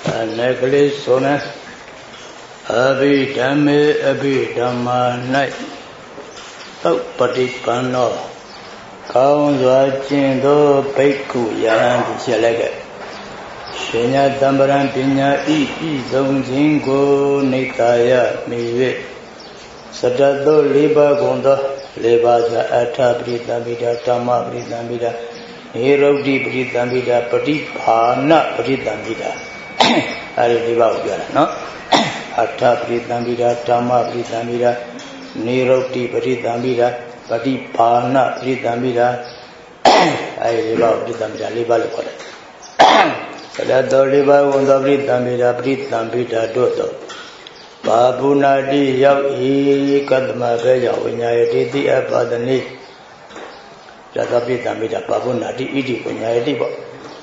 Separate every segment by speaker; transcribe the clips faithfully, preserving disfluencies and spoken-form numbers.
Speaker 1: Necklace Sona Abhi Dhamme Abhi Dhamma Night Patipano Kaun Zwachindo Peku Yan Shalaga Shenya Dambaran Pinya I Izong Jingo Nitaya Mive Sadato Liba Gonda Lebaza Ata Britambida Tama Britambida Nirodi Britambida Patipana Britambida Ari Liba Ugara, no? Ata Britambida Tama Britambida Nirodi Britambida Patipana Britambida Ari Liba Britambida Liba Lukola Sadato Liba Gonda Britambida Britambida Dodo Babunadi Yawi Kadma Beja Winyayati Di Abadani Jatapi Tamida Babunadi Idi Winyayati Bo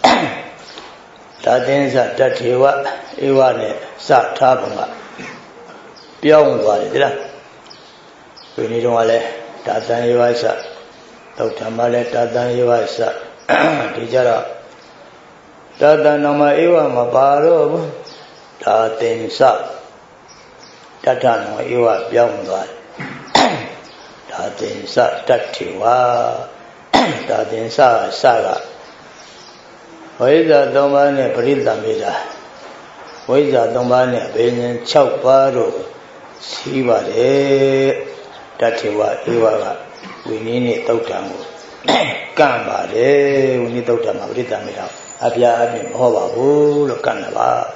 Speaker 1: Tadenza Tatewa Iwane Sa Tabanga Piang Validra Winidwale Tatan Yawasa Tautamale Tatan Yawasa Tijara Tatan Nama Iwa Mabaro Tatensa Tatan no Iwa Biamwa Tatin Sa Tatiwa Tatin Sa Saga Waiza Domane Pritambida Waiza Domane Benin Choparo Sivare Tatiwa Iwa Winini Tautango Gambare Wini Tautama Pritamida Abia Abim Hova Bull Canava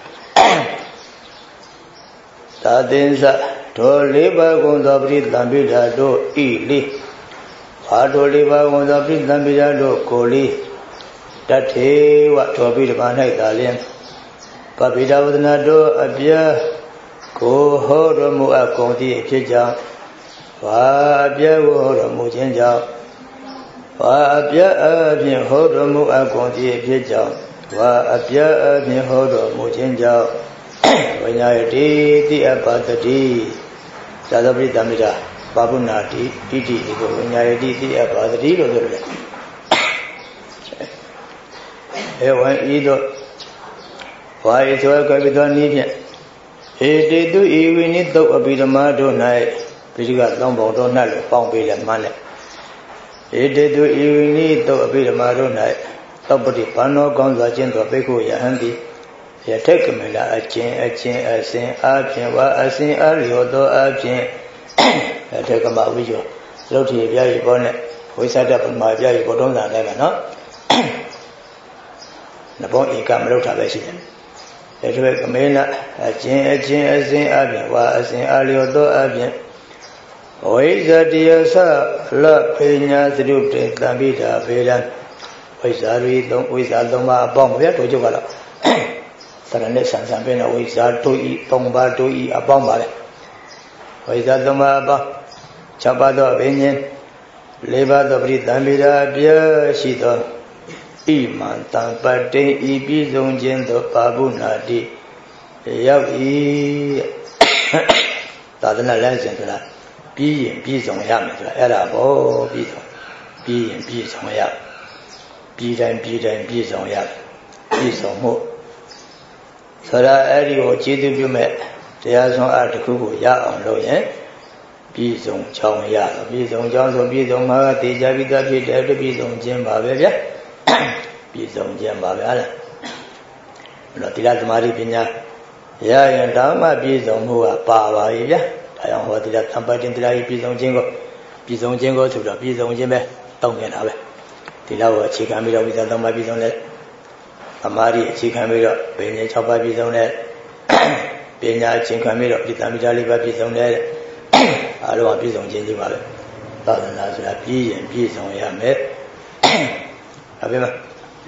Speaker 1: Tadenza to liba gonda Britambida do ili Vado liba gonda Britambida do koli Tate what to Abidabana Italian Papida Vadana Abia Ko Horamu Akondi Pija Wabia Horamu Jinja Wabia Abin Horamu Akondi Pija Wabia Abin Horamu Jinja Vinyayati Di Abadati Sadabri Damida Babunati Iti Vinyayati Di Abadati Lodore Ewan Ido Why is your Kapitan Nidian? He did do even it though a bit of Mado night, Pijiga Lombo don't know, found Bill and Money. He did do even it though a bit of Mado night, Topati Pano Gonza Gento Beku Yahandi. Ya take me la a chin, a chin, a sin, a chin, a sin, a riodo, a chin. I take a ma with you. Loti Yai bonnet, we sat up on my Yai Bodona never, no? The bone you come out of a sin. The trick a mena, a chin, a chin, a sin, a bin, a sin, a riodo, a bin. Ois a dear sir, love, pena, the dupe, Tambida, Vedan. Ois a read, don't with Aldoma bomb, we are to you. Sarane Sansambena Wizard to eat Tomba to eat a bombare. Wizard Domaba Chabado Vinian Leva the Britambida Bia Shito Iman Tampate Ibizon Gento Babunadi Yavi Tadana Lansentla B and Bizon Yamatra Elabo Bizon B and Bizon Yap B and B and Bizon Yap Bizon Mo Sara Ario Chidu met the Yazon Article Ya on Loyen Bizon Chong Ya, Bizon Johnson, Bizon Magati, Javida, Bizon Jimba, Bizon Jimba, Notila Mari Pina, Ya and Dama Bizon Mua Pava, I am what did somebody in the Bizon Jingo, Bizon Jingo to the Bizon Jimbe, don't get away. Tilawa Chikamira with the Dama Bizon. Amari Chikamira, Benya Chapa Bizone, Benya Chinkamira, Pitamidali Babizone, Aloa Bizon Jinjiva, Thousand Lazara P and Peace on Yame. Abima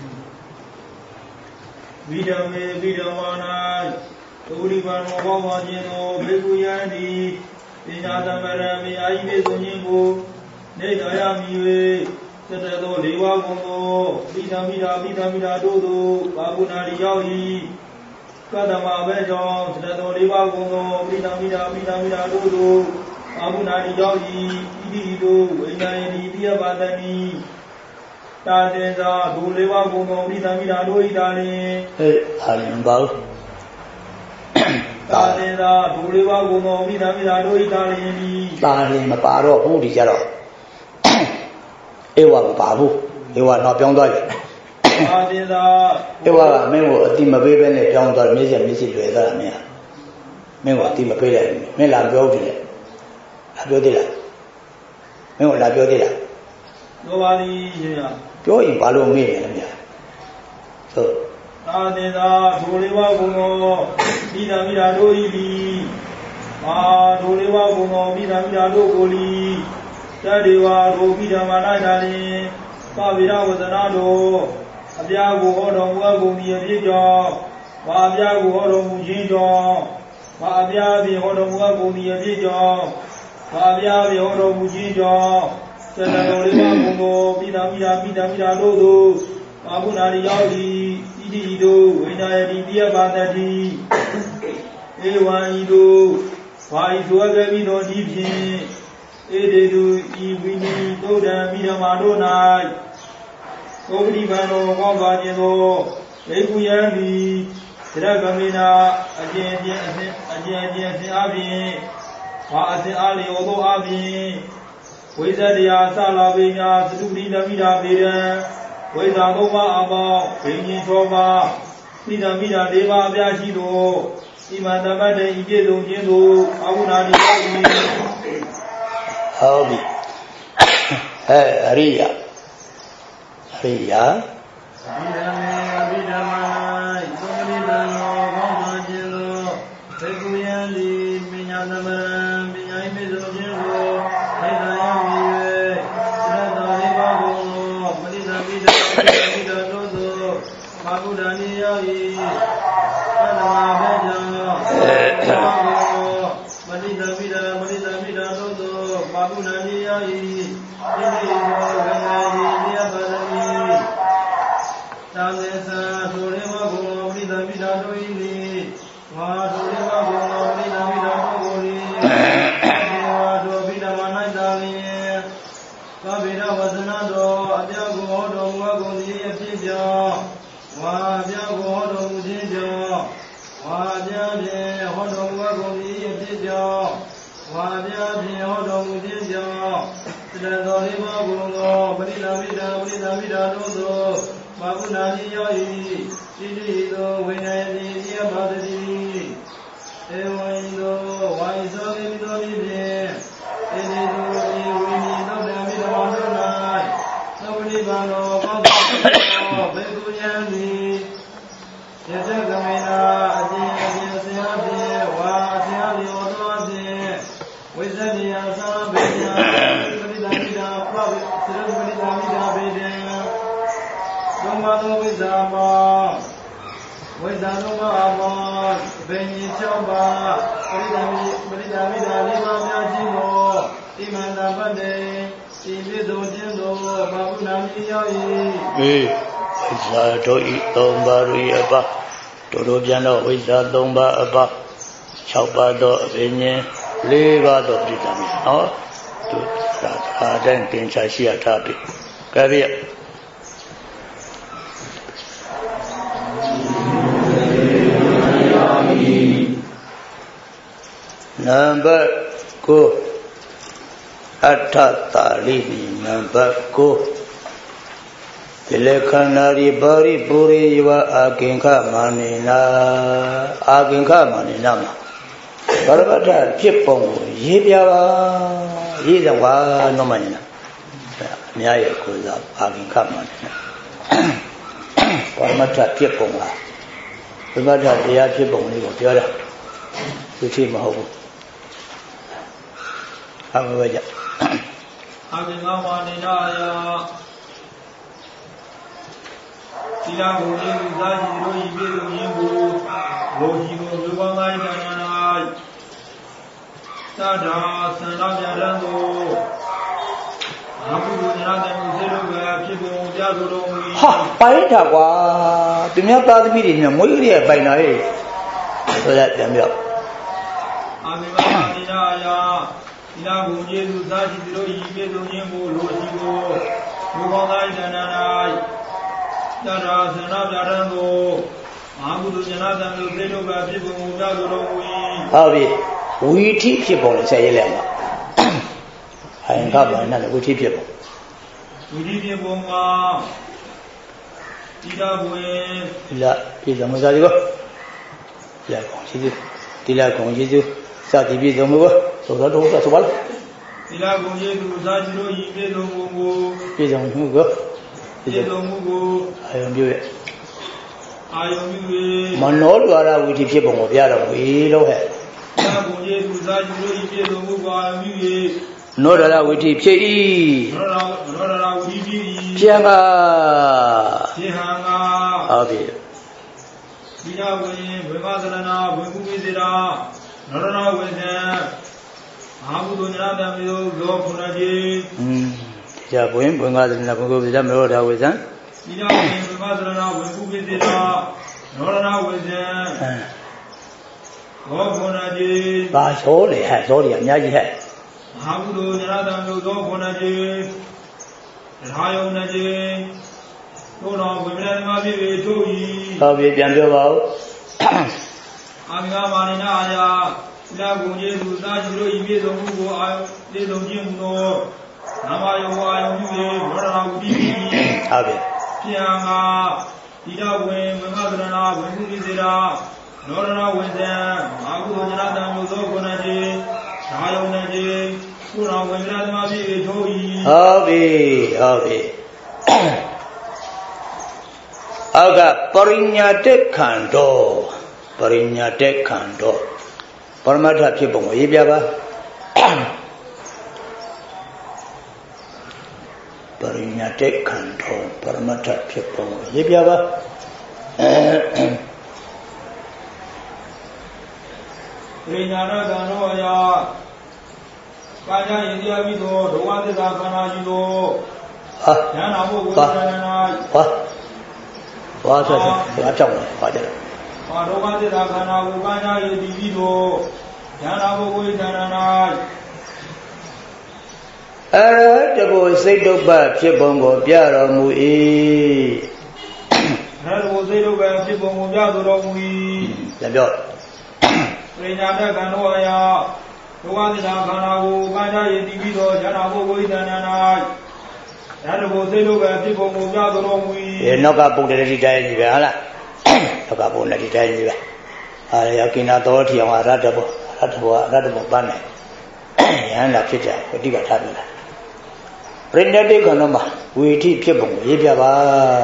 Speaker 1: Vidame, Vidamana, Uriban, Wawajino, Beguyandi, Vinadamarami, Aibezonimbo, Nedayami. Sadato Liwa Gondo, Vitamida, Vitamida Dodo, Babunadi Yawi, Kadama Bejo, Sadato Liwa Gondo, Vitamida, Vitamida Dodo, Babunadi Yawi, Idido, Vinayati Diabadani,
Speaker 2: တာတင်သာဒူလေးပါးကုံတော်မိသမီတာတို့ဤတာလင်
Speaker 1: ဟဲ့ဟာရင်ပါဦး
Speaker 2: တာတင်သာဒူလေးပါးကုံတော်မိသမီတာတို့ဤတာလင်ဒီ
Speaker 1: တာလင်မပါတော့ဘူးဒီကြတော့ဧဝမပါဘူးဧဝတော့ပြောင်းသွားပြီ
Speaker 2: တာတင်သာ
Speaker 1: ဧဝကမင်းကိုအတိမပေးဘဲနဲ့ပြောင်းသွားမျက်စိမျက်စိလွယ်သွားတာမင်းမင်းကအတိမပေးလိုက်မင်းလာပြောတယ်လေလာပြောသေးလားမင်းကလာပြောသေးလား
Speaker 2: ပြောပါသည်ရှင်ဗျာ
Speaker 1: ပြောရင်ဘာလို့မေ့ရလဲဗျာဟုတ်
Speaker 2: သာသင်သာဒူလေးဝဘုံတော်မိသားမိသားတို့ဤသည်မာဒူလေးဝဘုံတော်မိသားမိသားတို့ကိုလီတတေဝါဒူမိဓမ္မနာတာလင်သဗ္ဗေရဝဇနာတို့အပြာကိုဟောတော်မူအပ်ကုန်၏အဖြစ်ကြောင့်မာအပြာကိုဟောတော်မူခြင်းကြောင့်မာအပြာဖြင့်ဟောတော်မူအပ်ကုန်၏အဖြစ်ကြောင့်မာအပြာဖြင့်ဟောတော်မူခြင်းကြောင့်သတ္တတော်လေးပါးဘုံတော်မိသားမိသားမိသားမိသားတို့တို့မာဘုနာရီရောက်သည်ဣတိဤတို့ဝိညာယတိပြပါတတိဧဝံဤတို့ဘာဤဆိုအပ်ခဲ့ပြီးတော်ဒီဖြင့်ဧတေတုဤဝိနည်းသုဒ္ဓံမိဓမ္မာတို့၌သောပတိပန်တော်ကောင်းပါခြင်းသောဧကုယံသည်သရကမေနာအကျဉ်းချင်းအစဉ်အကျဉ်းအကျဉ်းအစဉ်အပြင်ဘာအစဉ်အားလျော်သောအပြင်ဝိဇ္ဇတရားဆလာပေညာသတုတိတမိတာပေရန်ဝိဇ္ဇာသုံးပါးအပေါင်းဘိညာဉ်၆ပါးမိတာမိတာ၄ပါးအပြားရှိသောဣမံတမတ်တေဤပြည့်စုံခြင်းသို့အာဟုနာတိရောက်သည်
Speaker 1: ဟုတ်ပြီဟဲ့အရိယအရိယ
Speaker 2: အဘိဓမ္မေအဘိဓမ္မာသုမတိတံသောကောင်းစွာခြင်းသောသေကုယံတိပညာသမရံပညာ၏ပြည့်စုံခြင်းကိုထိုက်တန်ရောက်၍သရတ္တလေးပါးကိုပဋိသမိတ္တပဋိသမိတ္တတို့သို့မာကုဒာနိရောက်၏သတ္တမဘဲကြောင့်ပဋိသမိတ္တပဋိသမိတ္တတို့သို့မာကုဒာနိရောက်၏ဣတိသောဝေငါယိနိယပါဒမိသာသေသသုရိဝဘုံပဋိသမိတ္တတို့၏နိဝါသုရိဝဘုံပဋိသမိတ္တတို့ကိုနိဒေဝတို့ဗိဓမ္မာ၌သာလျင်သဗ္ဗေရဝဇနတော်အပြာကိုဟောတော်မူကုန်သည်အဖြစ်ကြောင့်ဝါအပြာကိုဟောတော်မူခြင်းကြောင့်ဝါအပြာဖြင့်ဟောတော်မူကုန်သည်အဖြစ်ကြောင့်ဝါအပြာဖြင့်ဟောတော်မူခြင်းကြောင့်သတ္တတော်လေးပါးဘုံသောပရိသမိတ္တပရိသမိတ္တတို့သို့မာကုဏာတိရောက်၏ဣတိသောဝိညာယတိတိယပါတတိဧဝံသောဝါယသောမိသောမိဖြင့်ဧတိသောဤဝိနိသောတံမိဓမ္မာတို့၌သဗ္ဗနိဗ္ဗာန်သောကောင်းသောဘေကုယံသည်ယသကမေနာအကျဉ်းအကျဉ်းဆရာဖြင့်ဝါအဆရာလျော်သောဖြင့်ဝိဇ္ဇတရားသာဘေညာပရိသမိတာပဝိသရပရိသမိတာဘေဒံသုံးပါးသောဝိဇ္ဇာမှာဝိဇ္ဇာသုံးပါးအမှာဘိညာဉ်၆ပါးပရိသမိပရိသမိတာ၄ပါးများခြင်းကိုဣမန္တပတ်တေဤပြည့်စုံခြင်းသို့ဘာဝနာမိရောက်၏
Speaker 1: အေးဝိဇ္ဇာတို့ဤသုံးပါး၏အပါတို့တို့ပြန်တော့ဝိဇ္ဇာသုံးပါးအပါ၆ပါးသောအဘိညာဉ်၄ပါးသောပရိသမိနော်သူသာအတိုင်းသင်္ချာရှိရထားပြီကြပြီနံပါတ်၉အထတာလိနံပါတ်၉ဒီလခန္ဓာရိပါရိပူရိယဝအာကင်္ခမာနိနာအာကင်္ခမာနိနာမှာဗရမတ္ထဖြစ်ပုံကိုရေးပြပါရေးစပါတော့မှနေလားအများရဲ့ကိုယ်စားအာကင်္ခမာနိနာဗရမတ္ထဖြစ်ပုံကဗရမတ္ထတရားဖြစ်ပုံလေးကိုပြောတာသူဖြစ်မဟုတ်ဘူးအမှန်ပဲကြ
Speaker 2: အာကင်္ခမာနိနာယသီလကိုရည်သာရှိတို့ဤပြည့်စုံခြင်းကိုလောကီကိုလူပေါင်းတိုင်းဌာန၌သတ္တာသန္တာပြရန်သို့ငါပုဂ္ဂိုလ်ညာတမှုစေလို့ပဲဖြစ်ပုံပြဆိုတော်မူ၏
Speaker 1: ဟာပိုင်တာကွာသူများသားသမီးတွေနဲ့မွေးကလေးပိုင်တာရဲ့ဆိုရပြန်ပြော
Speaker 2: အာမေဘာနိနာယသီလကိုရည်သာရှိတို့ဤပြည့်စုံခြင်းကိုလောကီကိုဘုကောင်းတိုင်းတဏ္ဍာ၌တတရာဆန္ဒပြရန်ကိုမဟာကုသိုလ်ဉာဏ်တံမျိုးပြိဋ္ဌကဖြစ်ပုံကိုပြဆိုတော်မူ၏
Speaker 1: ဟုတ်ပြီဝီထိဖြစ်ပုံနဲ့ဆက်ရဲလိုက်မှာအရင်ကဘာနဲ့ဝီထိဖြစ်ပုံ
Speaker 2: ဝီထိဖြစ်ပုံမှာတိလာဘွင်
Speaker 1: တိလာပြည်စုံမှုစားဒီကောတိလာကောင်ရှိစုတိလာကောင်ရှိစုစသည်ပြည်စုံမှုကိုဆိုတော့တော့ဆိုပါလား
Speaker 2: တိလာကောင်ရှိစုစားကြည့်လို့ဤပြည်စုံမှုကို
Speaker 1: ပြည်စုံမှုကို
Speaker 2: ပြည်စုံမှုကို
Speaker 1: အာယုံပြုရဲ့
Speaker 2: အာယုံပြု
Speaker 1: မနောဒွါရဝီထိဖြစ်ပုံကိုပြတော့ဝေလို့ဟဲ့
Speaker 2: တိလာကောင်ရှိစုစားကြည့်လို့ဤပြည်စုံမှုကိုအာယုံပြုရဲ့
Speaker 1: နောဒရာဝိထိဖြစ်၏
Speaker 2: နောဒရာနောဒရာဝိထိဖြစ်၏
Speaker 1: ပြန်က
Speaker 2: ပြန်ဟံက
Speaker 1: ဟုတ်ပြီ
Speaker 2: ဒီနာဝိဝေမသရဏဝေကုပိစေတာနောဒရာဝေဇံအာဟုတုဉာဏတံမျိုးလောခုနကြီး
Speaker 1: อืมဒီကြဘွင်ဘွင်ကသရဏဘုကုပိစေတာနောဒရာဝေဇံ
Speaker 2: ဒီနာဝိဝေမသရဏဝေကုပိစေတာနောဒရာဝေဇံလောခုနကြီး
Speaker 1: ဘာရောလေဟဲ့ရောတွေအများကြီးဟဲ့
Speaker 2: မဟာကုသိုလ်ဉာဏ်တံမျိုးသောခုနှစ်ကြိမ်ထာယုံနှစ်ကြိမ်သို့တော်ဝိပဿနာပြည့်ပြီးထုတ်၏
Speaker 1: ဟုတ်ပြီပြန်ပြောပါဦး
Speaker 2: အာမိကမာနိနာအာယသီလဂုဏ်ကျေသူသာရှိတို့ဤပြည့်စုံမှုကိုအာယုသိဆုံးခြင်းမူသောနာမယုံအာယုံပြု၍ဘောဓနာဝတိ၏
Speaker 1: ဟုတ်ပြီ
Speaker 2: ပြန်ကတိတဝေမမသရဏဝေကုတိစေတာနောရဏဝေဇံအာကုသိုလ်ဉာဏ်တံမျိုးသောခုနှစ်ကြိမ်သာယုံနေခြင်းကုတော်ဝိညာဉ်သမားဖြစ်ထိုး၏
Speaker 1: ဟုတ်ပြီဟုတ်ပြီအောက်ကပရိညာတက်ခန္ဓာပရိညာတက်ခန္ဓာပရမတ္ထဖြစ်ပုံကိုရေးပြပါပရိညာတက်ခန္ဓာပရမတ္ထဖြစ်ပုံကိုရေးပြပါ
Speaker 2: ပရိညာဏကံတော်အရာကာယယဉ်တရားပြီးသောဒုဝသစ္စာခန္ဓာရှိသော
Speaker 1: ဟာ
Speaker 2: ဉာဏ်တော်ကိုဝိသနာနာ
Speaker 1: ဟာဘာဆက်ဆက်ဘာကြောင့်လဲဘာကြလဲ
Speaker 2: ဘာဒုဝသစ္စာခန္ဓာကိုကာယယဉ်ပြီးသောဉာဏ်တော်ကိုဝိသနာနာ
Speaker 1: အရဟတကိုစိတ်တုပ္ပဖြစ်ပုံကိုပြတော်မူ၏
Speaker 2: အရဟတကိုစိတ်တုပ္ပဖြစ်ပုံကိုပြတော်မူ၏
Speaker 1: ပြန်ပြော
Speaker 2: ပရိညာတကံတော်အရာဒုဝသစ္စာခန္ဓာကိုကာယယဉ်ပြီးသောဉာဏ်တော်ကိုဝိသနာနာဓာတ်ကိုစိတ်တုပ္ပဖြစ်ပုံကိုပြတော်မူ၏
Speaker 1: အဲနောက်ကပုဒ်တတိတိုင်းကြီးပဲဟုတ်လားနောက်ကပုဒ်တတိတိုင်းကြီးပဲအာရကိနာတော်ထီအောင်အရဟတဘောအရဟတဘောအရဟတဘောပန်းတယ်ယဟန္တာဖြစ်တယ်အတိကထားပြလားပရိညာတိခန္ဓာမှာဝီထိဖြစ်ပုံကိုရေးပြပါ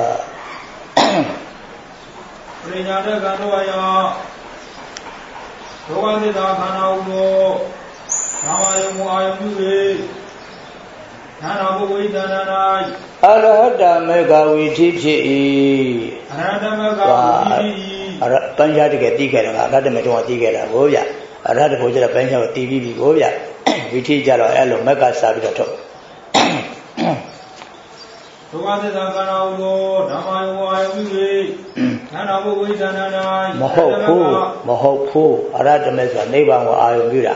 Speaker 2: ပရိညာတကံတော်အရာဒုဝသစ္စာခန္ဓာဟုသောနာမယုံအာယုံပြု၍ဉာဏ်တော်ကိုဝိသနာ၌
Speaker 1: အရဟတမေဃဝီထိဖြစ်၏
Speaker 2: အရဟတမေဃဝီထိ၏
Speaker 1: အရပညာတကယ်သိခဲ့တယ်ကအရဟတမေတော့သိခဲ့တာကိုဗျအရဟတဘုရားပညာကိုသိပြီးပြီကိုဗျဝီထိကြတော့အဲ့လိုမက်ကစားပြီးတော့ထုတ်
Speaker 2: ဒုဝသစ္စာခန္ဓာဟုသောဓမ္မယုံအာယုံပြု၍ဉာဏ်တော်ကိုဝိသနာ၌
Speaker 1: မဟုတ်ဘူးမဟုတ်ဘူးအရဟတမေဆိုတာနိဗ္ဗာန်ကိုအာယုံပြုတာ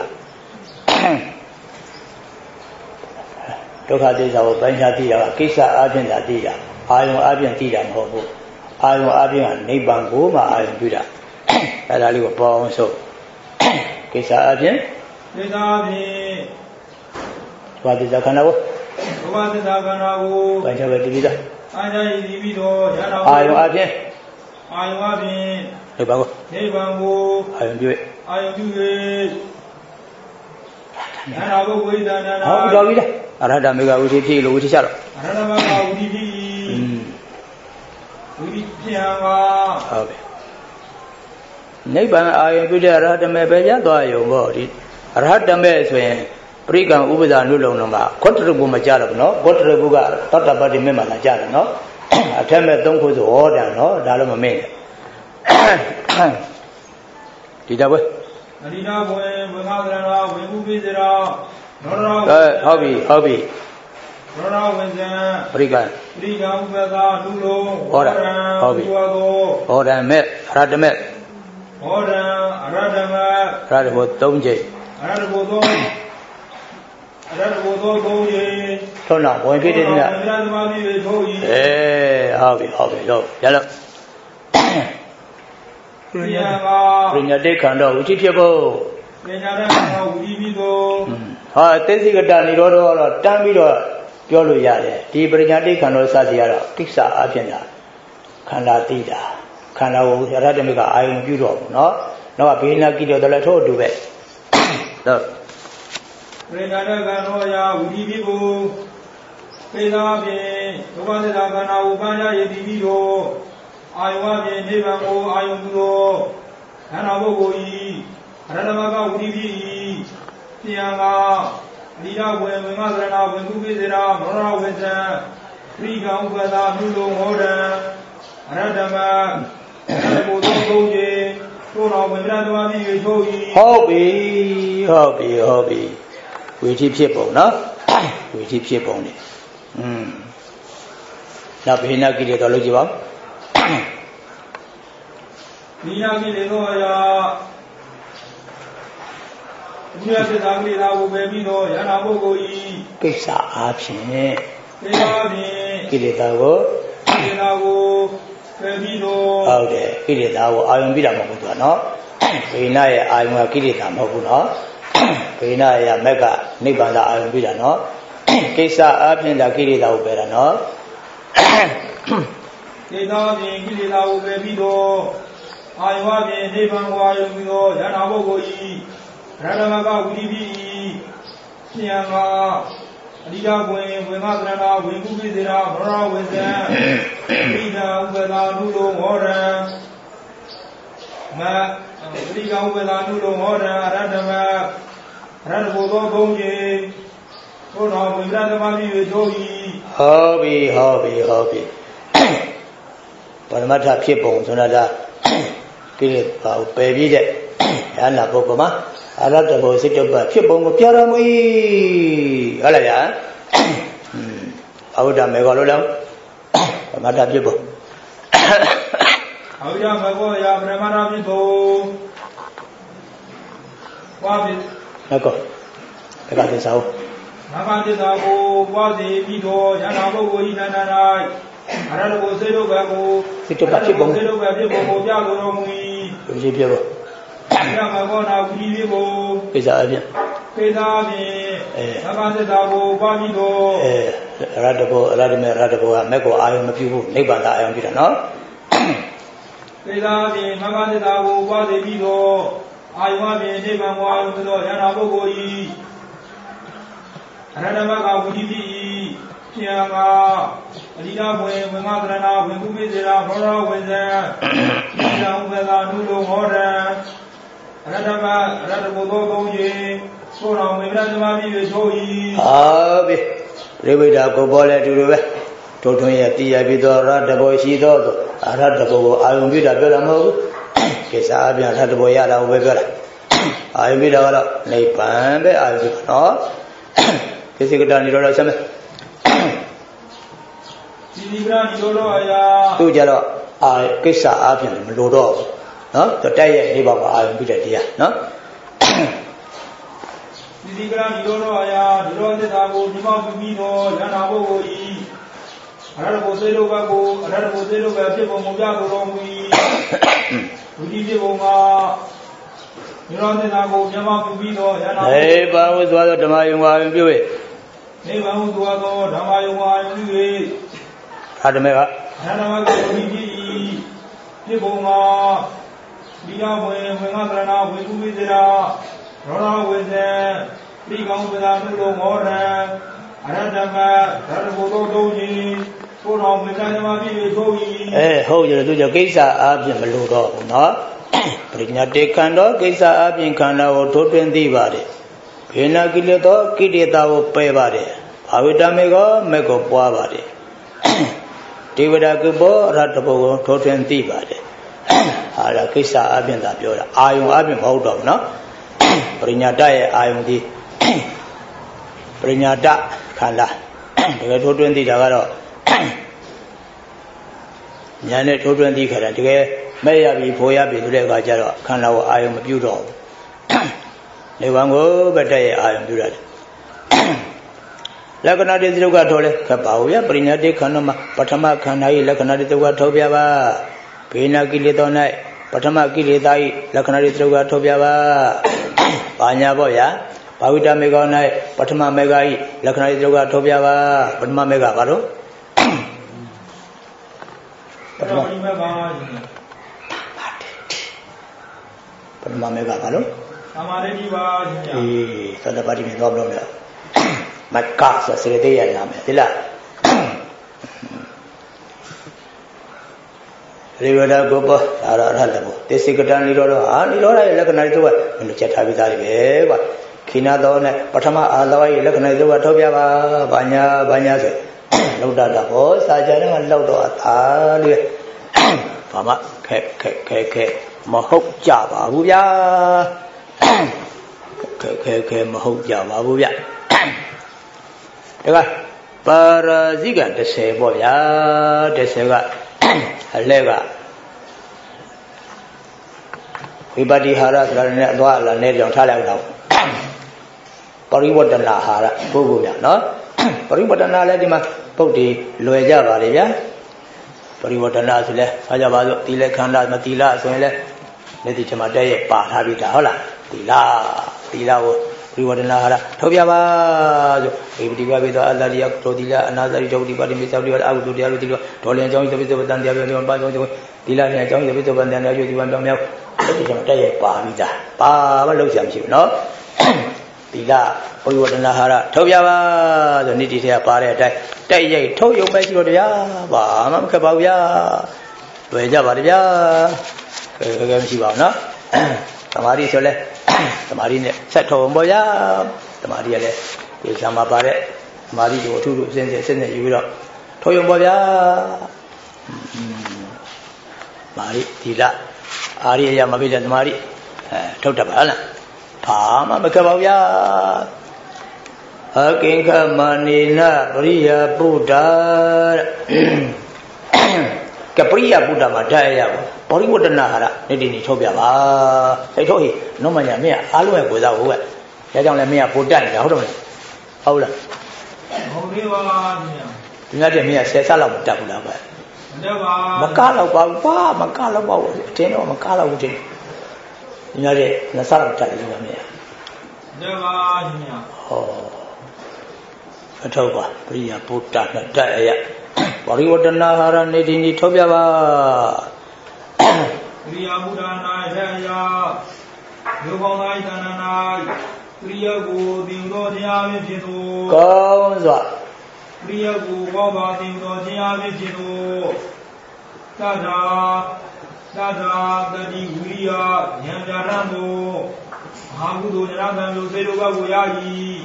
Speaker 1: ဒုက္ခသစ္စာကိုပညာသိတာကကိစ္စအပြင်သာသိတာအာယုံအပြင်သိတာမဟုတ်ဘူးအာယုံအပြင်ကနိဗ္ဗာန်ကိုမှအာယုံပြုတာအဲ့ဒါလေးကိုပေါ်အောင်ဆိုကိစ္စအပြင်
Speaker 2: ကိစ္စအပြင်
Speaker 1: ဒုက္ခသစ္စာခန္ဓာကို
Speaker 2: ဒုက္ခသစ္စာခန္ဓာကို
Speaker 1: ပညာပဲတည်ပြီးတော့
Speaker 2: အာယုံရည်ပြီးတော့ဉာဏ်တော်
Speaker 1: အာယုံအပြင်
Speaker 2: အာယုံအပြင်
Speaker 1: နိဗ္ဗာန်ကို
Speaker 2: နိဗ္ဗာန်ကို
Speaker 1: အာယုံပြု
Speaker 2: အာယုံပြု၍ဉာဏ်တော်ကိုဝိသနာ
Speaker 1: နာဟုတ်တော်ပြီလားအရဟတမေဃဝိထိဖြစ်လို့ဝိထိချတော့
Speaker 2: အရဟတမေဃဝိထိဖြစ်ဝိထိပြန်ပါ
Speaker 1: ဟုတ်ပြီနိဗ္ဗာန်အာယုံပြုတဲ့အရဟတမေပဲရသွားရုံပေါ့ဒီအရဟတမေဆိုရင်ပရိကံဥပဇာနုလုံလုံးမှာဂေါတရဘုမကြတော့ဘူးနော်ဂေါတရဘုကတတ္တပတ္တိမေမှာလာကြတယ်နော်အထက်မဲ့သုံးခုဆိုဟောတယ်နော်ဒါလည်းမမင်းဒီတော့ပဲ
Speaker 2: အရိနာဘွယ်ဘုရားသရဏဝေကုပိစေရာနောရ
Speaker 1: ဟဲ့ဟုတ်ပြီဟုတ်ပြီ
Speaker 2: နောရဝိဇံ
Speaker 1: ပရိကံ
Speaker 2: ပရိကံဥပဇာနုလုံ
Speaker 1: ဟောတယ်ဟုတ်ပြီဟောတယ်မဲ့အရဟတမေ
Speaker 2: ဟောတယ်အရဟတမေ
Speaker 1: အရဟတဘုသုံးကြိမ်
Speaker 2: အရဟတဘုသုံးရတ္တဘောသောသုံးရေ
Speaker 1: ထုံးတော့ဝင်ဖြစ်တယ်မြတ်
Speaker 2: အဲဟုတ်ပြီဟုတ်
Speaker 1: ပြီလို့ရလို့
Speaker 2: ပညာ
Speaker 1: ကပညာတိခန္ဓာဝိသိဖြစ်ဖို့
Speaker 2: ပညာတဲ့ခန္ဓာဝိသိပြီးတော့
Speaker 1: ဟာသိစိကတនិရောဓတော့တန်းပြီးတော့ပြောလို့ရတယ်ဒီပညာတိခန္ဓာစသည်ကတော့ကိစ္စအဖြစ်တာခန္ဓာသိတာခန္ဓာကိုရတ္တမိကအာယုံပြုတော့ဘူးเนาะတော့ဘေးနာကိတောတလည်းထို့အတူပဲတော့
Speaker 2: ပညာတဲ့ခန္ဓာရာဝိသိပြီးဖို့ပိသာဖြင့်ဒုက္ခသစ္စာခန္ဓာကိုပညာရည်ပြီးပြီးတော့အာယုံဖြင့်နိဗ္ဗာန်ကိုအာယုံပြုသောခန္ဓာပုဂ္ဂိုလ်ဤအရဟတမကဝိသိပြီးဤဉာဏ်ကအရိယဝေဝေငသရဏဝေကုပိစေရာမောရဝေဇံပရိကံဥပဒါမြုလုံးဟောတံအရဟတမအဘုဒ္ဓဘုံကြီးသို့တော်ဝေဒနာတော်ပြီး၍ချုပ်၏
Speaker 1: ဟုတ်ပြီဟုတ်ပြီဟုတ်ပြီဝိသိဖြစ်ပုံနော်ဝိသိဖြစ်ပုံနေอืมနောက်ဘေနာကိလေသာလို့ကြည့်ပါဦး
Speaker 2: ဒီနာကိလေသာရာဒီအဖြစ်သာကိလေသာကိုပဲပြီးတော့ယန္တာပုဂ္ဂိုလ်ဤ
Speaker 1: ကိစ္စအားဖြင့်
Speaker 2: ကိစ္စအားဖြင့်
Speaker 1: ကိလေသာကို
Speaker 2: ကိလေသာကိုပဲပြီးတော့
Speaker 1: ဟုတ်တယ်ကိလေသာကိုအာယုံပြီးတာမဟုတ်ဘူးသူကနော်ဘေနာရဲ့အာယုံကကိလေသာမဟုတ်ဘူးနော်ဘေနာရဲ့မက်ကနိဗ္ဗာန်သာအာယုံပြီးတာနော်ကိစ္စအားဖြင့်ဒါကိလေသာကိုပဲတာနော်
Speaker 2: ကိစ္စအားဖြင့်ကိလေသာကိုပဲပြီးတော့အာယုံအားဖြင့်နိဗ္ဗာန်ကိုအာယုံပြီးတော့ယန္တာပုဂ္ဂိုလ်ဤရတ္တမကဝိသိပြီးဉာဏ်ကအရိယဘွင်ဝေငသရဏဝေကုပိစေရာဘောရဝေဇံပရိဒံဥပဒါနုလုံးဟောရံမပရိကံဥပဒါနုလုံးဟောရံအရဟတမရတ္တဘုသောဘုံကြီးသို့တော်ဝိရသမပိ၍ချုပ်၏
Speaker 1: ဟောပြီဟောပြီဟောပြီပရမတ္ထဖြစ်ပုံဆိုတာဒါကိလေသာကိုပယ်ပြီးတဲ့ယန္တာပုဂ္ဂိုလ်မှာအရဟတဘောစိတ္တပဖြစ်ပုံကိုပြတော်မူ၏ဟုတ်လားဗျာအဝိဒ္ဓမေဃလို့လားပရမတ္ထဖြစ်ပုံ
Speaker 2: အဝိဒ္ဓမေဃရာပရမတ္ထဖြစ်ပုံပွားပြီ
Speaker 1: မကောဘယ်ကသစ္စာဟုတ်
Speaker 2: မဂ္ဂသစ္စာကိုပွားစီပြီးတော့ယန္တာပုဂ္ဂိုလ်ဤနန္ဒ၌အရဟတဘောစိတ္တပကို
Speaker 1: စိတ္တပဖြစ်ပုံ
Speaker 2: စိတ္တပဖြစ်ပုံကိုပြတော်မူ၏
Speaker 1: ဘယ်ရှိပြပုံ
Speaker 2: ရမဘောနာဝိရိကို
Speaker 1: ကိစ္စအပြင်
Speaker 2: ကိစ္စအပြင်အဲသဗ္ဗသစ္စာကိုပွားပြီးတော့
Speaker 1: အဲရတ္တဘောရတ္တမေရတ္တဘောကမက်ကိုအာယုံမပြုဘူးနိဗ္ဗာန်သာအာယုံပြုတာနော်
Speaker 2: ကိစ္စအပြင်သဗ္ဗသစ္စာကိုပွားသိပြီးတော့အာယုံအပြင်နိဗ္ဗာန်ကိုအာယုံပြုသောယန္တာပုဂ္ဂိုလ်ဤအရဟတမကဝိရိဤဉာဏ်ကအရိယဘွင်ဝေငသရဏဝေကုပိစေရာဘောရဝေဇံပရိကံဥပဒါနုလုံးဟောရံအရဟတမအရဟတဘုသောဘုံကြီးသို့တော်ဝိရသမပိ၍ချုပ်၏
Speaker 1: ဟုတ်ပြီရိဝိဒာကိုပေါ်လဲအတူတူပဲထိုထွန်းရဲ့တည်ရပြီးတော့ရတဘောရှိသောအရဟတဘောကိုအာယုံပြုတာပြောတာမဟုတ်ဘူးကိစ္စအပြင်ရတဘောရတာကိုပဲပြောတာအာယုံပြုတာကတော့နိဗ္ဗာန်ပဲအာယုံပြုနော်ကိစ္စကတနိရောဓဆက်မယ်
Speaker 2: ဒီဒီကနိရောဓအရာ
Speaker 1: သူကြတော့အာကိစ္စအပြင်မလို့တော့ဘူးနော်တိုက်ရဲ့နေပါကအာယုံပြုတဲ့တရားနော်
Speaker 2: ဒီဒီကနိရောဓအရာဒီရောသစ္စာကိုဒီမောက်ပြီးတော့ယန္တာပုဂ္ဂိုလ်ဤအရဟတဘုစေလောဘကိုအရဟတဘုစေလောဘဖြစ်ပုံမပြတော်မူ၏ဝိတိဖြစ်ပုံကဒီရောသစ္စာကိုဒီမောက်ပြီးတော့ယန္တာ
Speaker 1: ဟေးဘာဝသွားတော့ဓမ္မယုံအာယုံပြု၍
Speaker 2: နေဘာဟုသွားတော့ဓမ္မယုံအာယုံပြု၍
Speaker 1: အာဓမေက
Speaker 2: အရဟတမကဝိတိဖြစ်ပုံကဒီကဘွယ်ဝေငသရဏဝေကုပိစေရာရောရဝေဇံပရိကံဥပဒါနုလုံးဟောရံအရဟတမရတ္တဘုသောတုံးကြီးသို့တော်ဝိကံသမပိ၍ချုပ်၏
Speaker 1: အဲဟုတ်ကြတယ်သူကြောင့်ကိစ္စအားဖြင့်မလို့တော့ဘူးနော်ပရိညာတေခန္ဓာကိစ္စအားဖြင့်ခန္ဓာကိုထိုးထွင်းသိပါတယ်ဘေနာကိလေသာကိလေသာကိုပယ်ပါတယ်ဘာဝိတမေကောမေကိုပွားပါတယ်ဒေဝဒကုဘောရတ္တဘုကိုထိုးထွင်းသိပါတယ်ဟာဒါကိစ္စအပြင်သာပြောတာအာယုံအပြင်မဟုတ်တော့ဘူးနော်ပရိညာတရဲ့အာယုံဒီပရိညာတခန္ဓာတကယ်ထိုးထွင်းသိတာကတော့ညာနဲ့ထိုးထွင်းသိခါတာတကယ်မဲ့ရပြီဖိုးရပြီဆိုတဲ့အခါကျတော့ခန္ဓာကိုအာယုံမပြုတော့ဘူးနိဗ္ဗာန်ကိုပဲတရဲ့အာယုံပြုရတယ်လက္ခဏာတိသုကထောလဲခပ်ပါဘူးဗျပရိညာတိခန္ဓာမှာပထမခန္ဓာဤလက္ခဏာတိသုကထောပြပါဘေနာကိလေသော၌ပထမကိလေသာဤလက္ခဏာတိသုကထောပြပါဘာညာပေါ့ဗျာဘာဝိတမေကော၌ပထမမေဃဤလက္ခဏာတိသုကထောပြပါပထမမေဃဘာလို့ပထမမေဃပထမမေဃဘာလို့
Speaker 2: သမာဓိပါရှင်ဗျာ
Speaker 1: အေးသတ္တပါတိမြင်တော့မလို့ဗျာမကဆိုစေတေးရနာမယ်ဒီလားရိဝဒကိုပအာရဟတဘောတေစိကတနိရောဓဟာနိရောဓရဲ့လက္ခဏာတွေတော့မင်းတို့ချက်ထားပြီးသားပဲကွာခိနာတော်နဲ့ပထမအာလောရဲ့လက္ခဏာတွေတော့ထောက်ပြပါဘာညာဘာညာဆိုလောက်တာတော့ဟောစာကြတယ်မှာလောက်တော့အာလို့ဘာမှခက်ခက်ခဲခဲမဟုတ်ကြပါဘူးဗျာခက်ခဲခဲမဟုတ်ကြပါဘူးဗျာဒါကပါရဇိကတစ်ဆယ်ပေါ့ဗျာတစ်ဆယ်ကအလဲကဝိပတိဟာရဆိုတာနဲ့အသွားအလာနဲ့ကြောင့်ထားလိုက်တော့ပရိဝတ္တနာဟာရပုဂ္ဂိုလ်ဗျာနော်ပရိဝတ္တနာလည်းဒီမှာပုတ်ဒီလွယ်ကြပါလေဗျာပရိဝတ္တနာဆိုလဲအားကြပါစို့သီလခန္ဓာမသီလဆိုရင်လဲလက်ဒီချက်မှာတက်ရဲ့ပါထားပြီးတာဟုတ်လားသီလသီလကိုပရိဝတ္တနာဟာရထောက်ပြပါဆိုဝိပတိကဘေသောအတ္တရိယတောတိလအနာသရိတောတိပါတိမေသောတိဝအကုတုတရားတို့ဒီလိုဒေါ်လျံအကြောင်းသပိသောပတန်တရားပြောပြောပါပြောပြောသီလနဲ့အကြောင်းသပိသောပတန်တရားရွေးဒီဝံပြောင်းမြောက်လက်ဒီချက်မှာတက်ရဲ့ပါပြီးတာပါမလို့ဆရာမရှိဘူးနော်သီလပရိဝတ္တနာဟာရထောက်ပြပါဆိုနိတိထဲကပါတဲ့အတိုင်းတက်ရိပ်ထုတ်ယုံပဲရှိတော့တရားဘာမှမခက်ပါဘူးဗျာလွယ်ကြပါတဗျာခဲခဲမရှိပါဘူးနော်သမာဓိဆိုလဲသမာဓိနဲ့ဆက်ထုတ်အောင်ပေါ့ဗျာသမာဓိကလည်းဒီဆံမှာပါတဲ့သမာဓိကိုအထူးထူးအစဉ်စဉ်အစဉ်နဲ့ယူပြီးတော့ထုတ်ရုံပေါ့ဗျာမာရိဒီလအာရိယမပိတဲ့သမာဓိအဲထုတ်တတ်ပါလားဘာမှမခက်ပါဘူးဗျာအကိင်္ခမနိနပရိယပုဒ္ဓကပရိယပုဒ္ဓမှာတိုက်ရပါပရိဝတ္တနာဟာရနေတိနေထုတ်ပြပါအဲ့ထုတ်ဟိနောမညာမင်းအားလုံးရဲ့ကိုယ်စားဟုတ်ကဲ့ဒါကြောင့်လည်းမင်းကပိုတက်နေတာဟုတ်တယ်မလားဟုတ်လား
Speaker 2: ဟုတ်ပြီပါ
Speaker 1: ဒီနေ့တည်းမင်းကဆယ်ဆလောက်မတက်ဘူးလားကွယ်
Speaker 2: မတက်ပါ
Speaker 1: မကားတော့ပါဘူးပါမကားတော့ပါဘူးအတင်းတော့မကားတော့ဘူးတင်းဒီနေ့တည်းနှစ်ဆလောက်တက်တယ်လို့မင်းက
Speaker 2: မတက်ပါရှင်ဗျာ
Speaker 1: ဟောအထောက်ပါပရိယပုဒ္ဓနဲ့တက်ရပရိဝတ္တနာဟာရနေတိနေထုတ်ပြပါ
Speaker 2: ပရိယဘုဒ္ဓနာရယလူကောင်းတိုင်းတဏ္ဍနာပရိယကိုသင်တော်တရားဖြင့်ဖြစ်သူ
Speaker 1: ကောင်းစွာ
Speaker 2: ပရိယကိုဘောပါသင်တော်တရားဖြင့်ဖြစ်သူသတ္တာသတ္တာတတိဝိရိယဉာဏ်ပြရံတို့မဟာကုသိုလ်ဉာဏ်ကံမျိုးစေတုဘကိုရ၏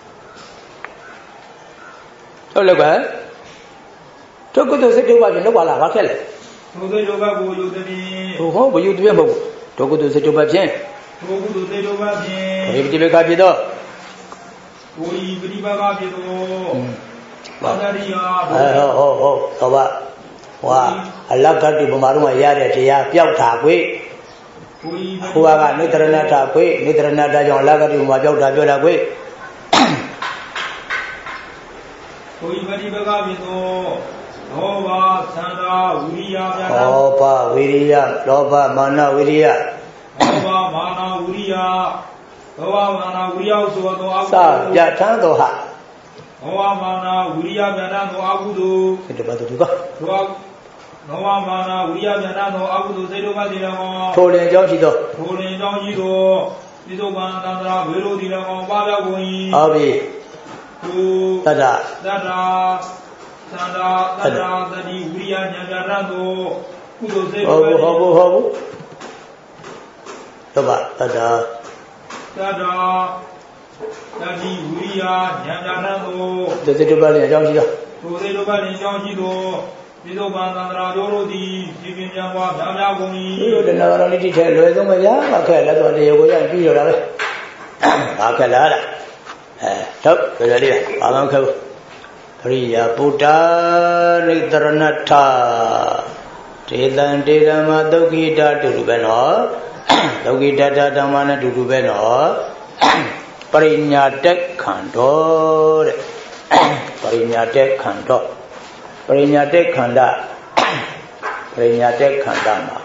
Speaker 1: ဟုတ်လည်းပဲဒုက္ခတုစိတ်တုဘကိုလောက်ပါလားဘာခက်လဲ
Speaker 2: ဒုက္ခတုဘကိုယူသည်ဖြင့်
Speaker 1: ဟိုဟောဘယူတည်းမဟုတ်ဘူးဒုက္ခတုစိတ်တုဘဖြင့်
Speaker 2: ဒုက္ခတုစိတ်တုဘဖြင့်
Speaker 1: ဝိပတိဘေကဖြစ်တော့
Speaker 2: ဝိပတိဘေကဖြစ်တော့ဘာသာရိယ
Speaker 1: ဟောဟောဟောဟောပါဟွာအလကတိဗမာတို့မှာရတဲ့တရားပျောက်တာကွေဟိုကနိတရဏတာကွေနိတရဏတာကြောင့်အလကတိဗမာပျောက်တာပြောတာကွေ
Speaker 2: ဝိပတိဘေကဖြစ်တော့လောဘသန္တာဝိရိယပြဋ္ဌာ
Speaker 1: န်းလောဘဝိရိယလောဘမာနဝိရိယ
Speaker 2: လောဘမာနဝိရိယလောဘမာနဝိရိယဆိုသောအကု
Speaker 1: သိုလ်စပြဋ္ဌာန်းတော်ဟာ
Speaker 2: လောဘမာနဝိရိယပြဋ္ဌာန်းသောအကုသိုလ်
Speaker 1: စိတ်တပတ်တူက
Speaker 2: လောလောဘမာနဝိရိယပြဋ္ဌာန်းသောအကုသိုလ်စိတ်တပတ်တည်တော်
Speaker 1: ထိုလင်ကြောင်းရှိသော
Speaker 2: ထိုလင်ကြောင်းရှိသောပိဿုပန်တန္တရာဝေလိုတည်တော်ပါပြောက်ကုန်၏
Speaker 1: ဟုတ်ပြီ
Speaker 2: သတ္တသတ္တသန္တာသတ္တာတတိဝိရိယဉာဏ်ပြဋ္ဌာန်းသောကုသိုလ်စိတ်
Speaker 1: ဟုတ်ဘူးဟုတ်ဘူးဟုတ်ဘူးသဗ္ဗသတ္တာ
Speaker 2: သတ္တာတတိဝိရိယဉာဏ်ပြဋ္ဌာန်းသော
Speaker 1: ဒုစိတ်တုပ္ပလင်အကြောင်းရှိသော
Speaker 2: ဒုစိတ်တုပ္ပလင်အကြောင်းရှိသောပိဿုပန်သန္တရာတို့တို့သည်ဒီပင်ပြန်ပွားများများကုန်၏
Speaker 1: ဒီလိုတဏှာတော်လိတိထဲလွယ်ဆုံးပဲဗျာခက်လက်တော်တရားကိုရပြီးတော့တာပဲဘာခက်လားလားအဲတော့ကြွကြလေးပါဘာမှခက်ဘူးပရိယပုဒ္ဓနိတရဏထဒေတံဒေဓမ္မဒုက္ခိတတူတူပဲနော်ဒုက္ခိတတဓမ္မနဲ့တူတူပဲနော်ပရိညာတက်ခန္ဓောတဲ့ပရိညာတက်ခန္ဓာပရိညာတက်ခန္ဓာပရိညာတက်ခန္ဓာမှာ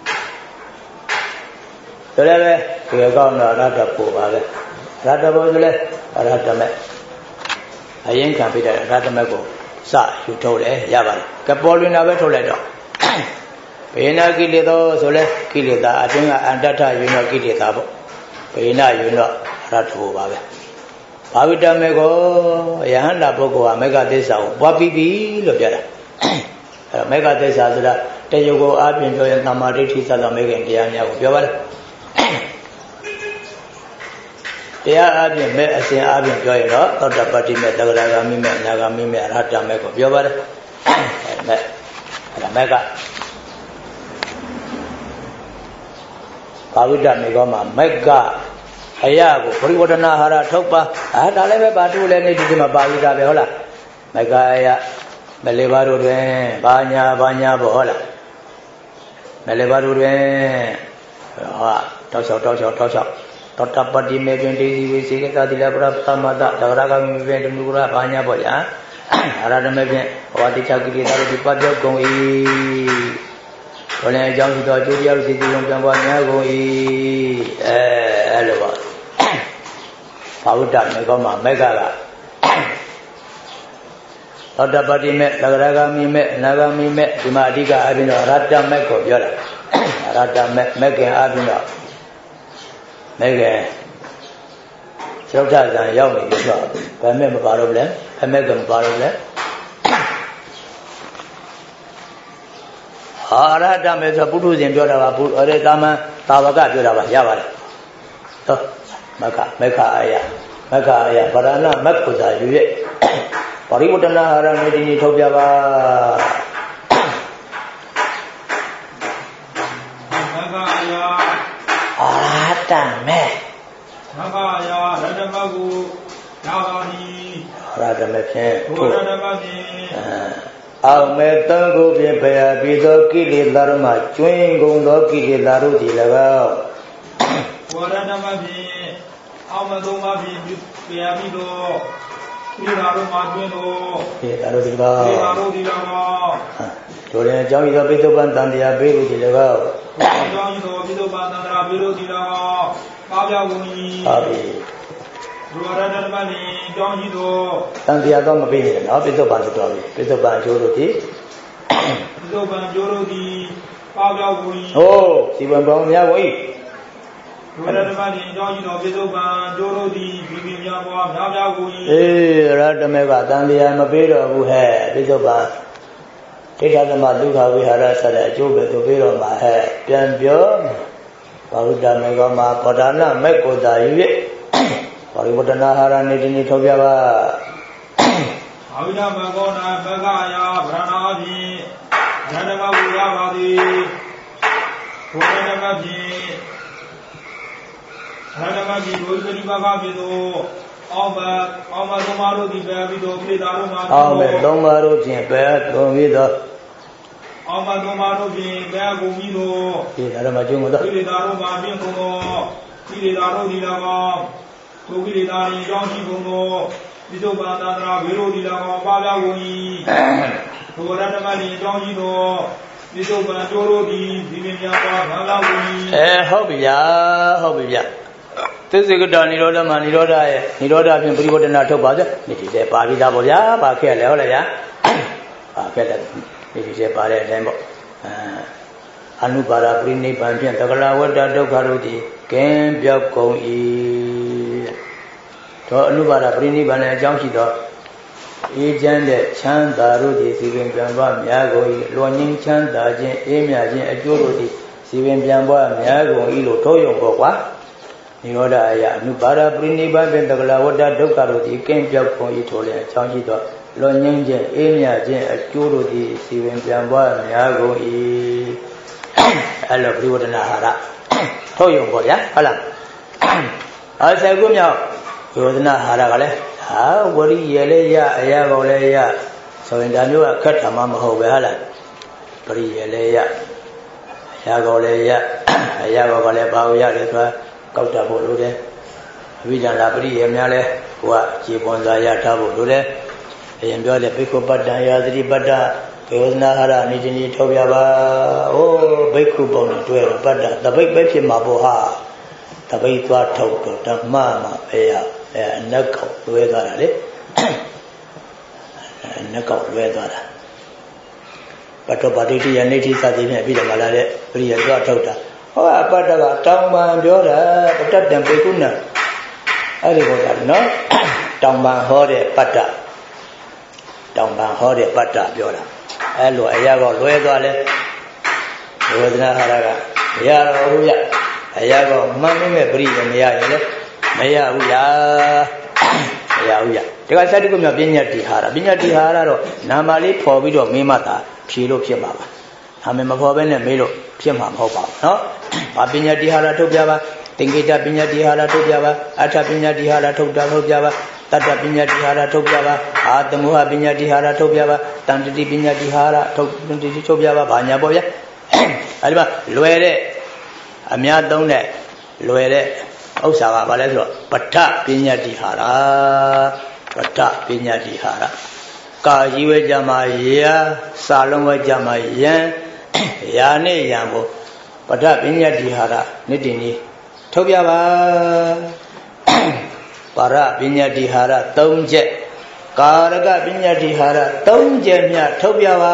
Speaker 1: ဆိုလည်းပဲဒီကောင်းတော့ရတ္တပူပါပဲရတ္တပူဆိုလဲရတ္တမဲ့အရင်ခံပြတဲ့ရတ္တမဲ့ကိုစယူထုတ်တယ်ရပါတယ်ကပေါ်လွင်တာပဲထုတ်လိုက်တော့ဘေနာကိလေသာဆိုလဲကိလေသာအတွင်းကအန္တထယူတော့ကိလေသာပေါ့ဘေနာယူတော့ရတ္တပူပါပဲဘာဝိတမေကိုယဟန္တာပုဂ္ဂိုလ်ဟာမေဃသစ္စာကိုပွားပြီးပြီလို့ပြောတာအဲမေဃသစ္စာဆိုတာတယုတ်ကိုအပြင်ပြောရင်သမာဓိဋ္ဌိသတ္တမေခင်တရားများကိုပြောပါတယ်တရားအပြင်မဲ့အစဉ်အပြင်ပြောရင်တော့သောတပတ္တိမဲ့သဂရဂါမိမဲ့အနာဂါမိမဲ့အရဟတမဲ့ကိုပြောပါတယ်အဲမဲ့အဲမဲ့ကဘာဝိတမေကောမှာမက်ကအရာကိုပရိဝတ္တနာဟာရထုတ်ပါအာဒါလည်းပဲဘာတူလဲနေဒီမှာပါဠိတာပဲဟုတ်လားမက်ကအရာမလေးပါတို့တွင်ဘာညာဘာညာပေါ့ဟုတ်လားမလေးပါတို့တွင်ဟာတောက်လျှောက်တောက်လျှောက်တောက်လျှောက်သောတပတ္တိမေပင်တေစီဝေစေကသတိလပရသမတ္တသဂရဂမေပင်တမုရဘာညာပေါ့ညာအရဟတမေပင်ဟောတိချကိလေသာတို့ဒီပတ်ပြောကုန်၏ဘယ်လဲအကြောင်းရှိသောအကျိုးတရားစီစီလုံးပြန်ပွားများကုန်၏အဲအဲ့လိုပါဘာဝတ္တမေကောမှာမေဃကသောတပတ္တိမေသဂရဂမိမေအနာဂမိမေဒီမှာအဓိကအပြင်တော့ရတ္တမေကိုပြောတာရတ္တမေမေခင်အပြင်တော့မေခင်သုဒ္ဓဇံရောက်နေပြီဆိုတော့ဗမေမပါတော့ဘူးလေအမေကမပါတော့ဘူးလေအာရဟတမေဆိုပုထုဇဉ်ပြောတာပါဘုရဲတာမန်သာဝကပြောတာပါရပါတယ်ဟောမက္ခမက္ခအာယမက္ခအာယဗရဏမက္ခုသာယူရဲ့ပရိဝတ္တနာဟာရမေတိထုတ်ပြပါ
Speaker 2: မက္ခအာယ
Speaker 1: အာရဟတမေ
Speaker 2: မက္ခအာယရတ္တမကုယာဂာနိ
Speaker 1: ရတ္တမေဖြင့်
Speaker 2: ဘုရတ္တမဖြင့်
Speaker 1: အောင်မဲ့တန်ကိုဖြင့်ဖျားပြီးသောကိလေသာတို့မှကျွင်းကုန်သောကိလေသာတို့ဒီ၎င်း
Speaker 2: ဘုရတ္တမဖြင့်အောင်မဲ့သုံးပါးဖြင့်ဖျားပြီးသောကိလေသာတို့မှကျွင်းသော
Speaker 1: ကိလေသာတို့ဒီ၎င်း
Speaker 2: ကိလေသာတို့ဒီ၎င်း
Speaker 1: တို့လည်းအကြောင်းဤသောပိဿုပန်တန်တရားပေးလို့ဒီ၎င်း
Speaker 2: အကြောင်းဤသောပိဿုပန်တန်တရားပေးလို့ဒီ၎င်းပါပြောင်းကုန်၏
Speaker 1: ဟုတ်ပြီ
Speaker 2: ဒုရတ္တမနိကြောင်းကြီးသော
Speaker 1: တန်တရားတော့မပေးနဲ့နော်ပိဿုပန်ဆိုတော့ပြီပိဿုပန်အကျိုးတို့ဒီ
Speaker 2: ပိဿုပန်အကျိုးတို့ဒီပါပြောင်းကုန်၏
Speaker 1: ဟိုးဒီပန်ပေါင်းများကုန်၏
Speaker 2: ဒုရတ္တမနိကြောင်းကြီးသောပိဿုပန်အကျိုးတို့ဒီပြီးပြီးများပွားများပြားကုန်၏
Speaker 1: အေးရတ္တမေကတန်တရားမပေးတော့ဘူးဟဲ့ပိဿုပန်ဒိဋ္ဌသမဒုက္ခဝိဟာရဆက်တဲ့အကျိုးပဲသူပေးတော့မှာဟဲ့ပြန်ပြောဘာဝိတ္တမေကမှာပဒါနမေကိုတာယူရဲ့ပရိဝတ္တနာဟာရနေဒီနေ့ထုတ်ပြပါ
Speaker 2: ဘာဝိတ္တမေကောနာဘဂယာဗရဏာဖြင့်ရတ္တမဝိရပါသည်ဘုရတ္တမဖြင့်ရတ္တမဖြင့်ဘုရားတိပါပါဖြစ်သောအောင်ပါအောင်ပါသုံးပါးတို့ဒီပဲပြီးတော့ကိလေသာတို့မှာ
Speaker 1: အောင်ပါသုံးပါးတို့ဖြင့်ပဲသုံးပြီးတော့
Speaker 2: အောင်ပါသုံးပါးတို့ဖြင့်ပဲကုန်ပြီးတော့
Speaker 1: ကိလေသာတို့မှာကျုံတော့
Speaker 2: ကိလေသာတို့မှာပြင်းကုန်သောကိလေသာတို့ဒီ၎င်းဒုက္ခိလေသာဤကြောင့်ရှိကုန်သောပိဿုပန်တန္တရာဝေရောဒီ၎င်းပါပြောင်းကုန်၏ဘုရတ္တမနိအကြောင်းရှိသောပိဿုပန်ကျိုးတို့သည်ဒီမြင်များစွာဘာလာကုန်၏
Speaker 1: အဲဟုတ်ပြီဗျာဟုတ်ပြီဗျာသစ္စေကတနိရောဓမှာနိရောဓရဲ့နိရောဓဖြင့်ပရိဝတ္တနာထုတ်ပါစေနေဒီစေပါပြီးသားပေါ့ဗျာပါခဲ့လဲဟုတ်လားဗျာပါခဲ့တယ်နေဒီစေပါတဲ့အတိုင်းပေါ့အနုပါဒပရိနိဗ္ဗာန်ဖြင့်သကလဝတ္တဒုက္ခတို့သည်ကင်းပြောက်ကုန်၏သောအနုပါဒပရိနိဗ္ဗာန်အကြောင်းရှိသောအေးချမ်းတဲ့ချမ်းသာတို့သည်စီပင်ပြန်ပွားများကုန်၏လွန်ငင်းချမ်းသာခြင်းအေးမြခြင်းအကျိုးတို့သည်စီပင်ပြန်ပွားများကုန်၏လို့ထိုးရုံပေါ့ကွာနိရောဓအယအနုပါဒပရိနိဗ္ဗာန်ဖြင့်သကလဝတ္တဒုက္ခတို့သည်ကင်းပြောက်ကုန်၏ထိုလည်းအကြောင်းရှိသောလွန်ငင်းခြင်းအေးမြခြင်းအကျိုးတို့သည်စီပင်ပြန်ပွားများကုန်၏အဲ့လိုပရိဝတ္တနာဟာရထုတ်ရုံပေါ့ဗျာဟုတ်လားအစကုမြောက်ဝိဝဒနာဟာရကလည်းဟာဝရိရလည်းရအရာကောလည်းရဆိုရင်ဒါမျိုးကခက်တာမှမဟုတ်ပဲဟုတ်လားပရိရလည်းရအရာကောလည်းရအရာကောကလည်းဘာလို့ရတယ်ဆိုတာကောက်တာဖို့လိုတယ်အဘိဓမ္မာပရိရများလဲကိုကခြေပွန်စာရထားဖို့လိုတယ်အရင်ပြောတဲ့ဘိက္ခုပတ္တံယာသတိပတ္တဘေဝဇနာဟာရအနိတ္တိထုတ်ပြပါ။အိုးဘိက္ခုပုံနဲ့တွေ့တော့ပတ္တတပိတ်ပဲဖြစ်မှာပေါ့ဟာ။တပိတ်သွားထုတ်တော့ဓမ္မမှာပဲရအဲအနက်ကောက်လွဲသွားတာလေ။အနက်ကောက်လွဲသွားတာ။ပတ္တပါတိတိယနေတိသတိနဲ့ပြီးတော့မလာတဲ့ပရိယသွားထုတ်တာ။ဟောအပတ္တကတောင်ပံပြောတာပတ္တတံဘိက္ခုနအဲ့ဒီပေါ်တာနော်။တောင်ပံဟောတဲ့ပတ္တတောင်ပံဟောတဲ့ပတ္တပြောတာအဲ့လိုအရာကလွဲသွားလဲဝေဒနာဟာရကမရတော့ဘူးရအရာကမှန်မဲ့ပရိယမရရင်လည်းမရဘူးရမရဘူးရဒီကစတ္တကုမြပညာတိဟာရပညာတိဟာရတော့နာမလေးဖော်ပြီးတော့မေးမှသာဖြေလို့ဖြစ်မှာပါဒါမှမဖော်ဘဲနဲ့မေးလို့ဖြစ်မှာမဟုတ်ပါဘူးเนาะဘာပညာတိဟာရထုတ်ပြပါသင်္ကေတပညာတိဟာရထုတ်ပြပါအဋ္ဌပညာတိဟာရထုတ်တာထုတ်ပြပါတတ္တပညာတိဟာရထုတ်ပြပါအာတမောဟပညာတိဟာရထုတ်ပြပါတန်တတိပညာတိဟာရထုတ်တန်တတိထုတ်ပြပါဘာညာပေါ့ဗျာအဲဒီမှာလွယ်တဲ့အများသုံးတဲ့လွယ်တဲ့ဥစ္စာကဘာလဲဆိုတော့ပဋ္ဌပညာတိဟာရပဋ္ဌပညာတိဟာရကာကြီးဝဲကြမှာရာစာလုံးဝဲကြမှာယံရာနဲ့ယံကိုပဋ္ဌပညာတိဟာရနိတ္တိနီထုတ်ပြပါပါရပညာတိဟာရသုံးချက်ကာရကပညာတိဟာရသုံးချက်မြတ်ထုတ်ပြပါ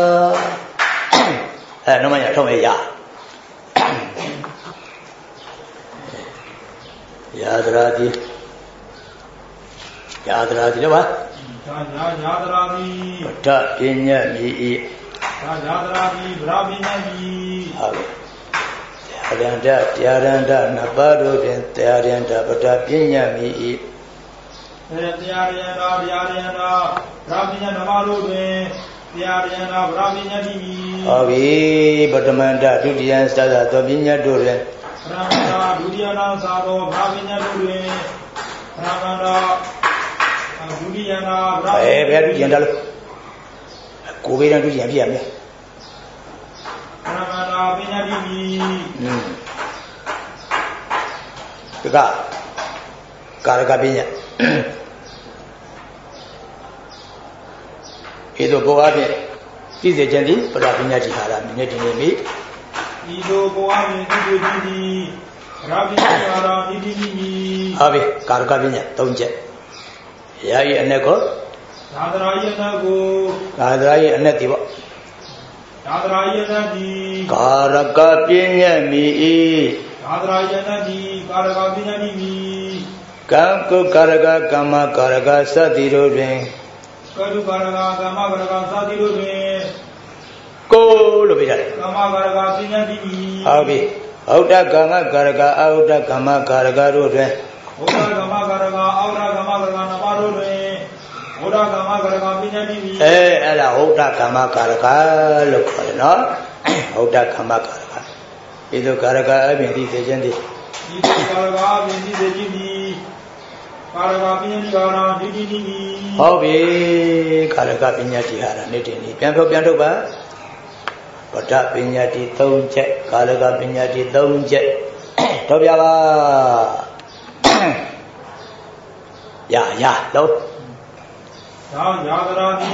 Speaker 1: အဲတော့မှရထုတ်ရရယာဒရာတိယာဒရာတိတော့ပါ
Speaker 2: ယာယာဒရာတိ
Speaker 1: ပဋ္ဌပညာမိဤ
Speaker 2: ယာယာဒရာတိဗရာပညာမိ
Speaker 1: ဟုတ်အရန္တတရားရန္တနှစ်ပါးတို့တွင်တရားရန္တပဋ္ဌပညာမိဤ
Speaker 2: တရားရန္တတရားရန္တဗရာပညာနှစ်ပါးတို့တွင်တရားရန္တဗရာပညာတိမိ
Speaker 1: ဟုတ်ပြီပထမန္တဒုတိယစသသောပညာတို့တွင်
Speaker 2: ပထမန္တဒုတိယနာသာသောဗရာပညာတို့တွင်ပထမန္တဒုတိယနာဗရာ
Speaker 1: အဲဘယ်ဒုတိယတလို့ကိုဘေးတန်ဒုတိယပြရမယ်
Speaker 2: ပထမန္တပညာတိမိ
Speaker 1: อืมဒီကကာရကပညာဧသောကိုအားဖြင့်ပြည့်စုံခြင်းသည်ပဋ္ဌပညာတိဟာရမိနဲ့တင်နေပြီ
Speaker 2: ဤသို့ကိုအားဖြင့်ပြည့်စုံခြင်းသည်ပဋ္ဌပညာတိဟာရမိတိမိ
Speaker 1: ဟုတ်ပြီကာရကပညာသုံးချက်ရာဤအ내ကို
Speaker 2: သာသရာဤအ내ကို
Speaker 1: သာသရာဤအ내ဒီပေါ့
Speaker 2: သာသရာဤအ내ဒီ
Speaker 1: ကာရကပညာမိဤ
Speaker 2: သာသရာဤအ내ဒီကာရကပညာတိမိ
Speaker 1: ကံကုကာရကကမ္မကာရကစသည်တို့တွင်
Speaker 2: ကတုကာရကကမ္မကာရကစသည်တို့တွင်
Speaker 1: ကိုလို့ပြရတယ်
Speaker 2: ကမ္မကာရကပညာတိမိ
Speaker 1: ဟုတ်ပြီဟုတ်တကမ္မကာရကအဟုတ်တကမ္မကာရကတို့တွင်
Speaker 2: ဟုတ်တကမ္မကာရကအောက်တကမ္မကာရကနှစ်ပါးတို့တွင်ဟုတ်တကမ္မကာရကပညာတိမိ
Speaker 1: အဲအဲ့ဒါဟုတ်တကမ္မကာရကလို့ခေါ်တယ်နော်ဟုတ်တကမ္မကာရကဤသို့ကာရကအပြင်သိစေခြင်းသည်
Speaker 2: ဤသို့ကာရကအပြင်သိစေခြင်းသည်ကာရကပညာတိဟာရနိတိနိ
Speaker 1: ဟုတ်ပြီကာရကပညာတိဟာရနိတိနိပြန်ထုတ်ပြန်ထုတ်ပါပဋ္ဌပညာတိသုံးချက်ကာရကပညာတိသုံးချက်ထုတ်ပြပါရရလုံး
Speaker 2: သာယာသရာတိ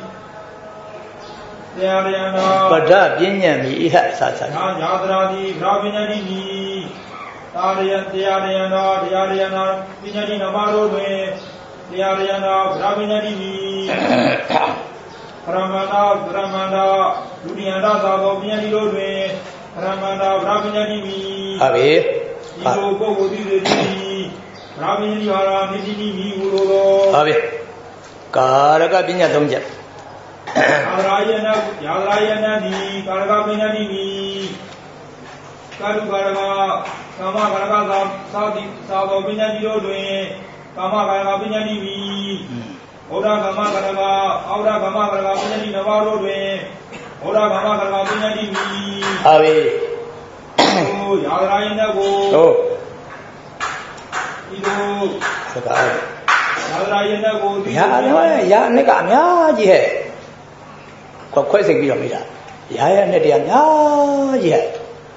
Speaker 2: တရားရဏ
Speaker 1: ပဋ္ဌပညာမိဣဟအစသ
Speaker 2: သာယာသရာတိဗရာပညာတိမိသာရယတရားရဏတရားရဏပညာတိနှစ်ပါးတို့တွင်တရားရဏဗရာပညာတိမိပရမန္တပရမန္တဒုတိယန္တသာသောပညာတိတို့တွင်ပရမန္တဗရာပညာတိမိ
Speaker 1: ဟုတ်ပြီ
Speaker 2: ဒီလိုပုဂ္ဂိုလ်သည်သည်ဗရာပညာတိဟာရနိတိမိဟူလိုသော
Speaker 1: ဟုတ်ပြီကာရကပညာသုံးချက်
Speaker 2: သာရယနာယာသရာယနာတိကာရကပညာတိမိကာတုကာရကကာမကာရကသာသာတိသာသောပညာတိတို့တွင်ကာမကာရကပညာတိမိဩဒကာမကာရကဩဒကာမကာရကပညာတိနှစ်ပါးတို့တွင်ဩဒကာမကာရကပညာတိမိ
Speaker 1: ဟုတ်ပြီ
Speaker 2: ဟိုယာသရာယနာကို
Speaker 1: ဟုတ်
Speaker 2: ဤတို့
Speaker 1: စကား
Speaker 2: ယာသရာယနာကို
Speaker 1: ရာအရာနဲ့ကအများကြီးဟဲ့ခွခွဲစိတ်ပြီးတော့မိတာရာရနဲ့တရားများကြီးဟဲ့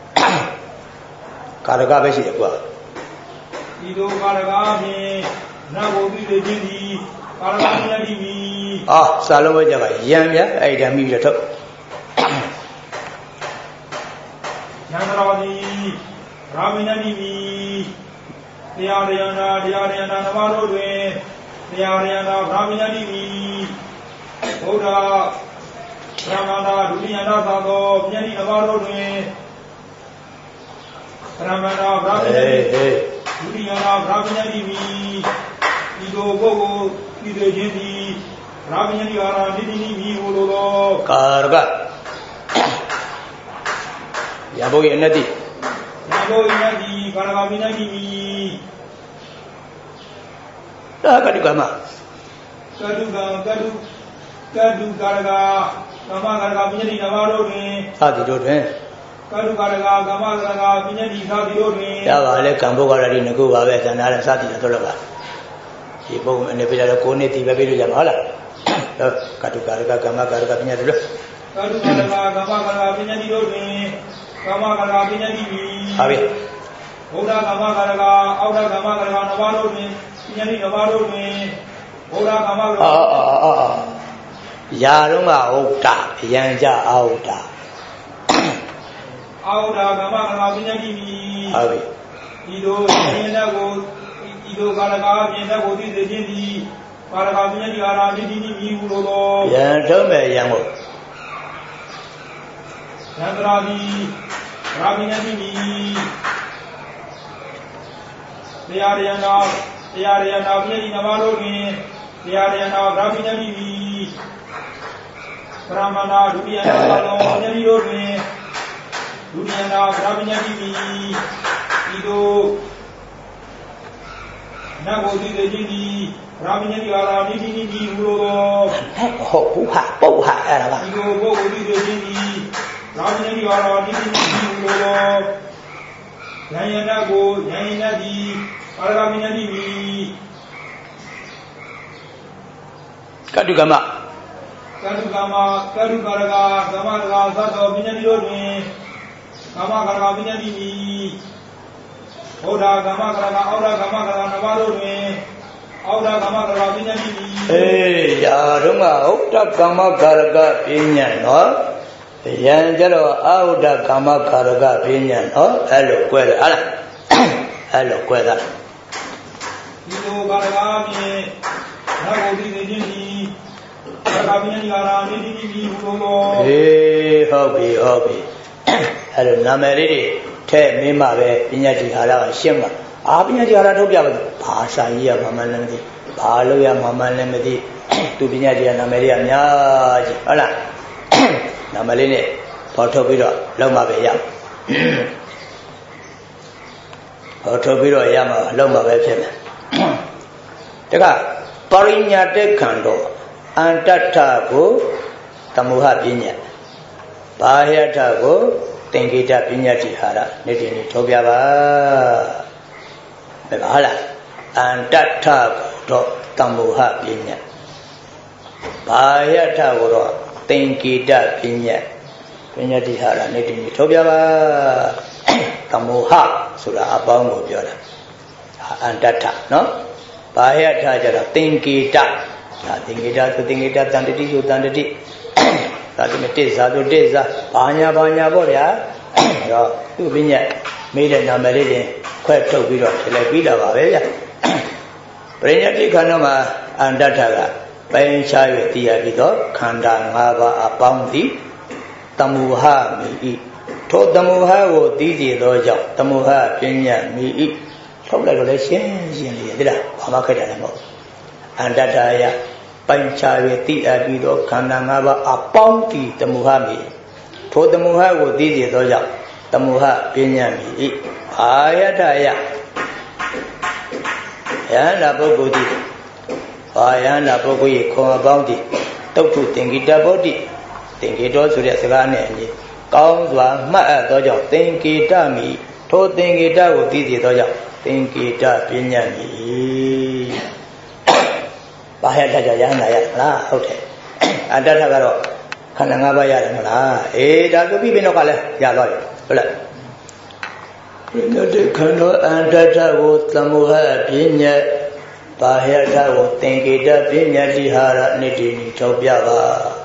Speaker 1: ကာရကပဲရှိတယ်ကွာ
Speaker 2: ဤတို့ကာရကဖြင့်နတ်ဘုသိလေခြင်းသည်ကာရကပညာတိမိ
Speaker 1: Ah, salam aja kan, yang ya, ai dah mi betul.
Speaker 2: Yang teradi, Ramina ni, dia dia na dia dia na namaru deh, dia dia na Ramina ni, Oda, Ramana dunia na satu, menjadi namaru deh, Ramana Ramina ni, dunia na Ramina ni, itu gogo, itu jadi, Ramina ni orang ni ni ni ulu.
Speaker 1: Karga. Ya boleh nanti.
Speaker 2: Ya boleh nanti kalau kami nanti.
Speaker 1: Dah kadu kama.
Speaker 2: Kadu kadu kadu kadu karga kama karga kami nanti nama ni.
Speaker 1: Satu dua ni.
Speaker 2: Kadu karga kama karga kami nanti satu dua ni.
Speaker 1: Ya boleh kampung kalau di negeri bawa sana ada satu satu lagi. Ibu ni bila kau ni tiba bila jam hala. Kadu karga kama karga kami nanti dulu.
Speaker 2: Kadu karga kama karga kami nanti dulu ni. Kama karga kami nanti.
Speaker 1: Habis.
Speaker 2: Oda kama karga, oda kama karga nama ni. Jadi nama ni. Oda kama karga.
Speaker 1: Ah ah ah ah. Ya rumah oda, yang ja oda.
Speaker 2: Oda kama karga kami nanti.
Speaker 1: Habis.
Speaker 2: Ido ni nak go, ido karga ni nak go di sini. Karga kami nanti arah di sini minggu dulu.
Speaker 1: Yang tu me yang mo.
Speaker 2: Yang terakhir, kami nanti. Tiada yang nak, tiada yang nak menjadi nama ni, tiada yang nak kami nanti. Ramana dunia nak kalau menjadi ni, dunia nak kami nanti. Itu nak bodi sini, kami nanti arah di sini minggu.
Speaker 1: Oh, buha, buha, ada apa?
Speaker 2: Itu bodi sini. Kami nanti arah di sini minggu. Yang nak go, yang nak di, kalau kami nanti.
Speaker 1: Kadu gama.
Speaker 2: Kadu gama, kadu karga, gama karga satu menjadi dua ni. Gama karga menjadi ni. Oda gama karga, oda gama karga nama ni. Oda gama karga menjadi ni.
Speaker 1: Eh, ya rumah oda gama karga pinjam, no? Yang jalo oda gama karga pinjam, no? Hello, kuat, ala. Hello, kuat, ala.
Speaker 2: Itu karga ni, nak bodi sini. Karga menjadi arah di sini minggu.
Speaker 1: Eh, hobi, hobi. Hello, nama ini. Teh memang be pinjam di hala siapa? Apa pinjam di hala tu biar bahasa iya mama nanti, balu ya mama nanti. Tu pinjam dia nama dia nyaji, ala. Nama ini foto biro, lama be ya. Foto biro ya mah lama be siapa? Teka, parinya dek kando, antara aku tamuha pinjam, bahaya aku. Tinggi dah punya jihara, ni ni thobya ba. Betul. Antatta do tamuha punya. Bahaya dah orang tinggi dah punya punya jihara, ni ni thobya ba. Tamuha sudah apa mau biar. Antatta, no? Bahaya dah jadi tinggi dah. Tinggi dah tu tinggi dah tanda di tu tanda di. Satu desa, satu desa, banyak banyak boleh. Rồi, tu bây giờ mấy đứa nào mà đi đi, khoe trâu bị rồi, thì lại bị đào vào vậy. Bây giờ thì khán mà anh đã thấy là bây giờ thì ở đó khán giả ngã vào áp bóng thì tamu ha mi, thôi tamu ha vô tí gì đó cho tamu ha chuyên nhà mi, không lại rồi xem xem gì thế nào, mà cái đó là một anh đã thấy là bây giờ thì ở đó khán giả ngã vào áp bóng thì tamu ha mi. Thôi tamu ha vô tí gì đó cho tamu ha chuyên nhà mi, ai đã ya, ya là bao nhiêu đi, ai là bao nhiêu không bao nhiêu, tàu chủ tiền cái đó bao nhiêu, tiền cái đó số lượng sẽ là này nhỉ, cao quá mà ở đó cho tiền cái đó mi, thôi tiền cái đó vô tí gì đó cho tiền cái đó chuyên nhà mi, bao nhiêu cho ya này là ok, anh đã thấy rồi. Khả năng ngã bay ra được mà, ê, đã có biết bên nào cảเลย, dạ rồi, rồi. Bên đó thì khả năng anh đã thấy vô tamu ha biến nhẹ, ဘာဟယထကိုသင်္ကေတပညာတိဟာရနိတိနိထောက်ပြပါ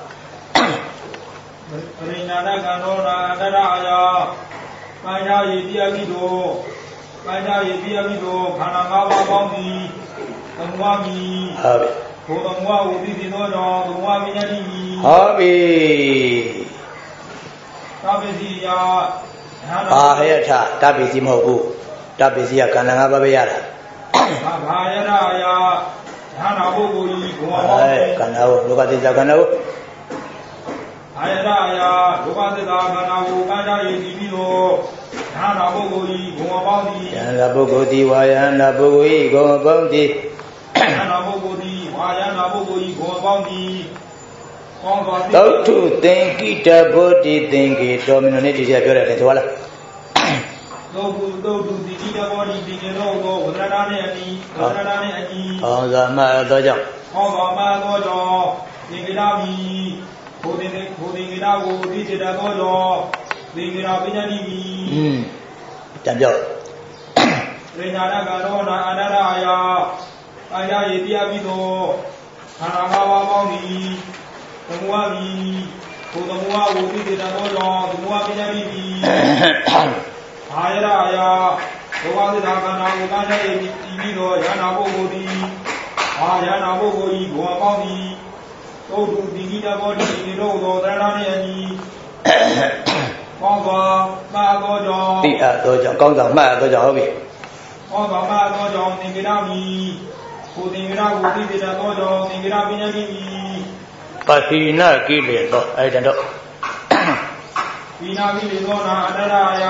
Speaker 2: ပရိညာဏကံတော်နာအတ္တရာယကာယယေတိယမိတောကာယယေတိယမိတောခန္ဓာ၅ပါးပေါင်းသည်သမဝမီ
Speaker 1: ဟုတ်ပြီ
Speaker 2: ဘုဒ္ဓမဝဝတိတိသောကြောင့်သမဝပညာတိ
Speaker 1: ဟုတ်ပြီ
Speaker 2: သဗ္ဗစီယ
Speaker 1: ဘာဟယထတပ္ပိစီမဟုတ်ဘူးတပ္ပိစီကခန္ဓာ၅ပါးပဲရတာ
Speaker 2: ဘာယရယဟာနာပုဂ္ဂိုလ်ဤဘုရားဟော
Speaker 1: ခန္ဓာကိုလောကသစ္စာခန္ဓာကို
Speaker 2: အာယရယလောကသစ္စာခန္ဓာကိုကာယယေတိပြီးတော့ဟာနာပုဂ္ဂိုလ်ဤဘုရားပေါင်းသည်
Speaker 1: ယန္တာပုဂ္ဂိုလ်သည်ဝါယန္တာပုဂ္ဂိုလ်ဤဘုရားပေါင်းသည်
Speaker 2: ဟာနာပုဂ္ဂိုလ်သည်ဝါယန္တာပုဂ္ဂိုလ်ဤဘုရားပေါင်းသည်
Speaker 1: သုတ္ထုသင်္ကိတဗောတိသင်္ကေတော်မင်းတို့နေ့ဒီကျပြောတယ်ဆိုလား
Speaker 2: သုတ္ထုသုတ္ထုသင်္ကိတဗောတိသင်္ကေတော်ကိုဝဒနာနဲ့အညီဝဒနာနဲ့အညီ
Speaker 1: ဟောသာမသောကြောင့်
Speaker 2: ဟောသာမသောကြောင့်သင်္ကေတမီဘုဒ္ဓေဘုဒ္ဓေကေတကိုသိစေတတ်သောကြောင့်သင်္ကေတပညာတိမီ
Speaker 1: อืมတံပြော
Speaker 2: ပရိညာဏကံတော်နာအနန္တအာယအာယယေတိယပိသောခန္ဓာ၅ပါးပေါင်းသည်သမဝမီဘုသမဝဝသိစေတတ်သောကြောင့်သမဝပညာတိမီအာယရအာယဘောဂသစ္စာခန္ဓာကိုကာယယေတိပြီးသောယန္နာပုဂ္ဂိုလ်သည်အာယန္နာပုဂ္ဂိုလ်ဤဘောပေါင်းသည်သုတ္ထုသင်္ကိတဗောတိသင်္ကေတော်သောသရဏနှင့်အညီကောင်းစွာမှတ်သောကြောင့်
Speaker 1: သိအပ်သောကြောင့်ကောင်းစွာမှတ်သောကြောင့်ဟုတ်ပြီ
Speaker 2: ကောင်းစွာမှတ်သောကြောင့်သင်္ကေတမီဘုသင်္ကေတကိုသိစေတတ်သောကြောင့်သင်္ကေတပညာတိမီ
Speaker 1: ပဟိနကိလေသောအဲ့ဒါတော့
Speaker 2: ဝိနာကိလေသောနာအတ္တရာယ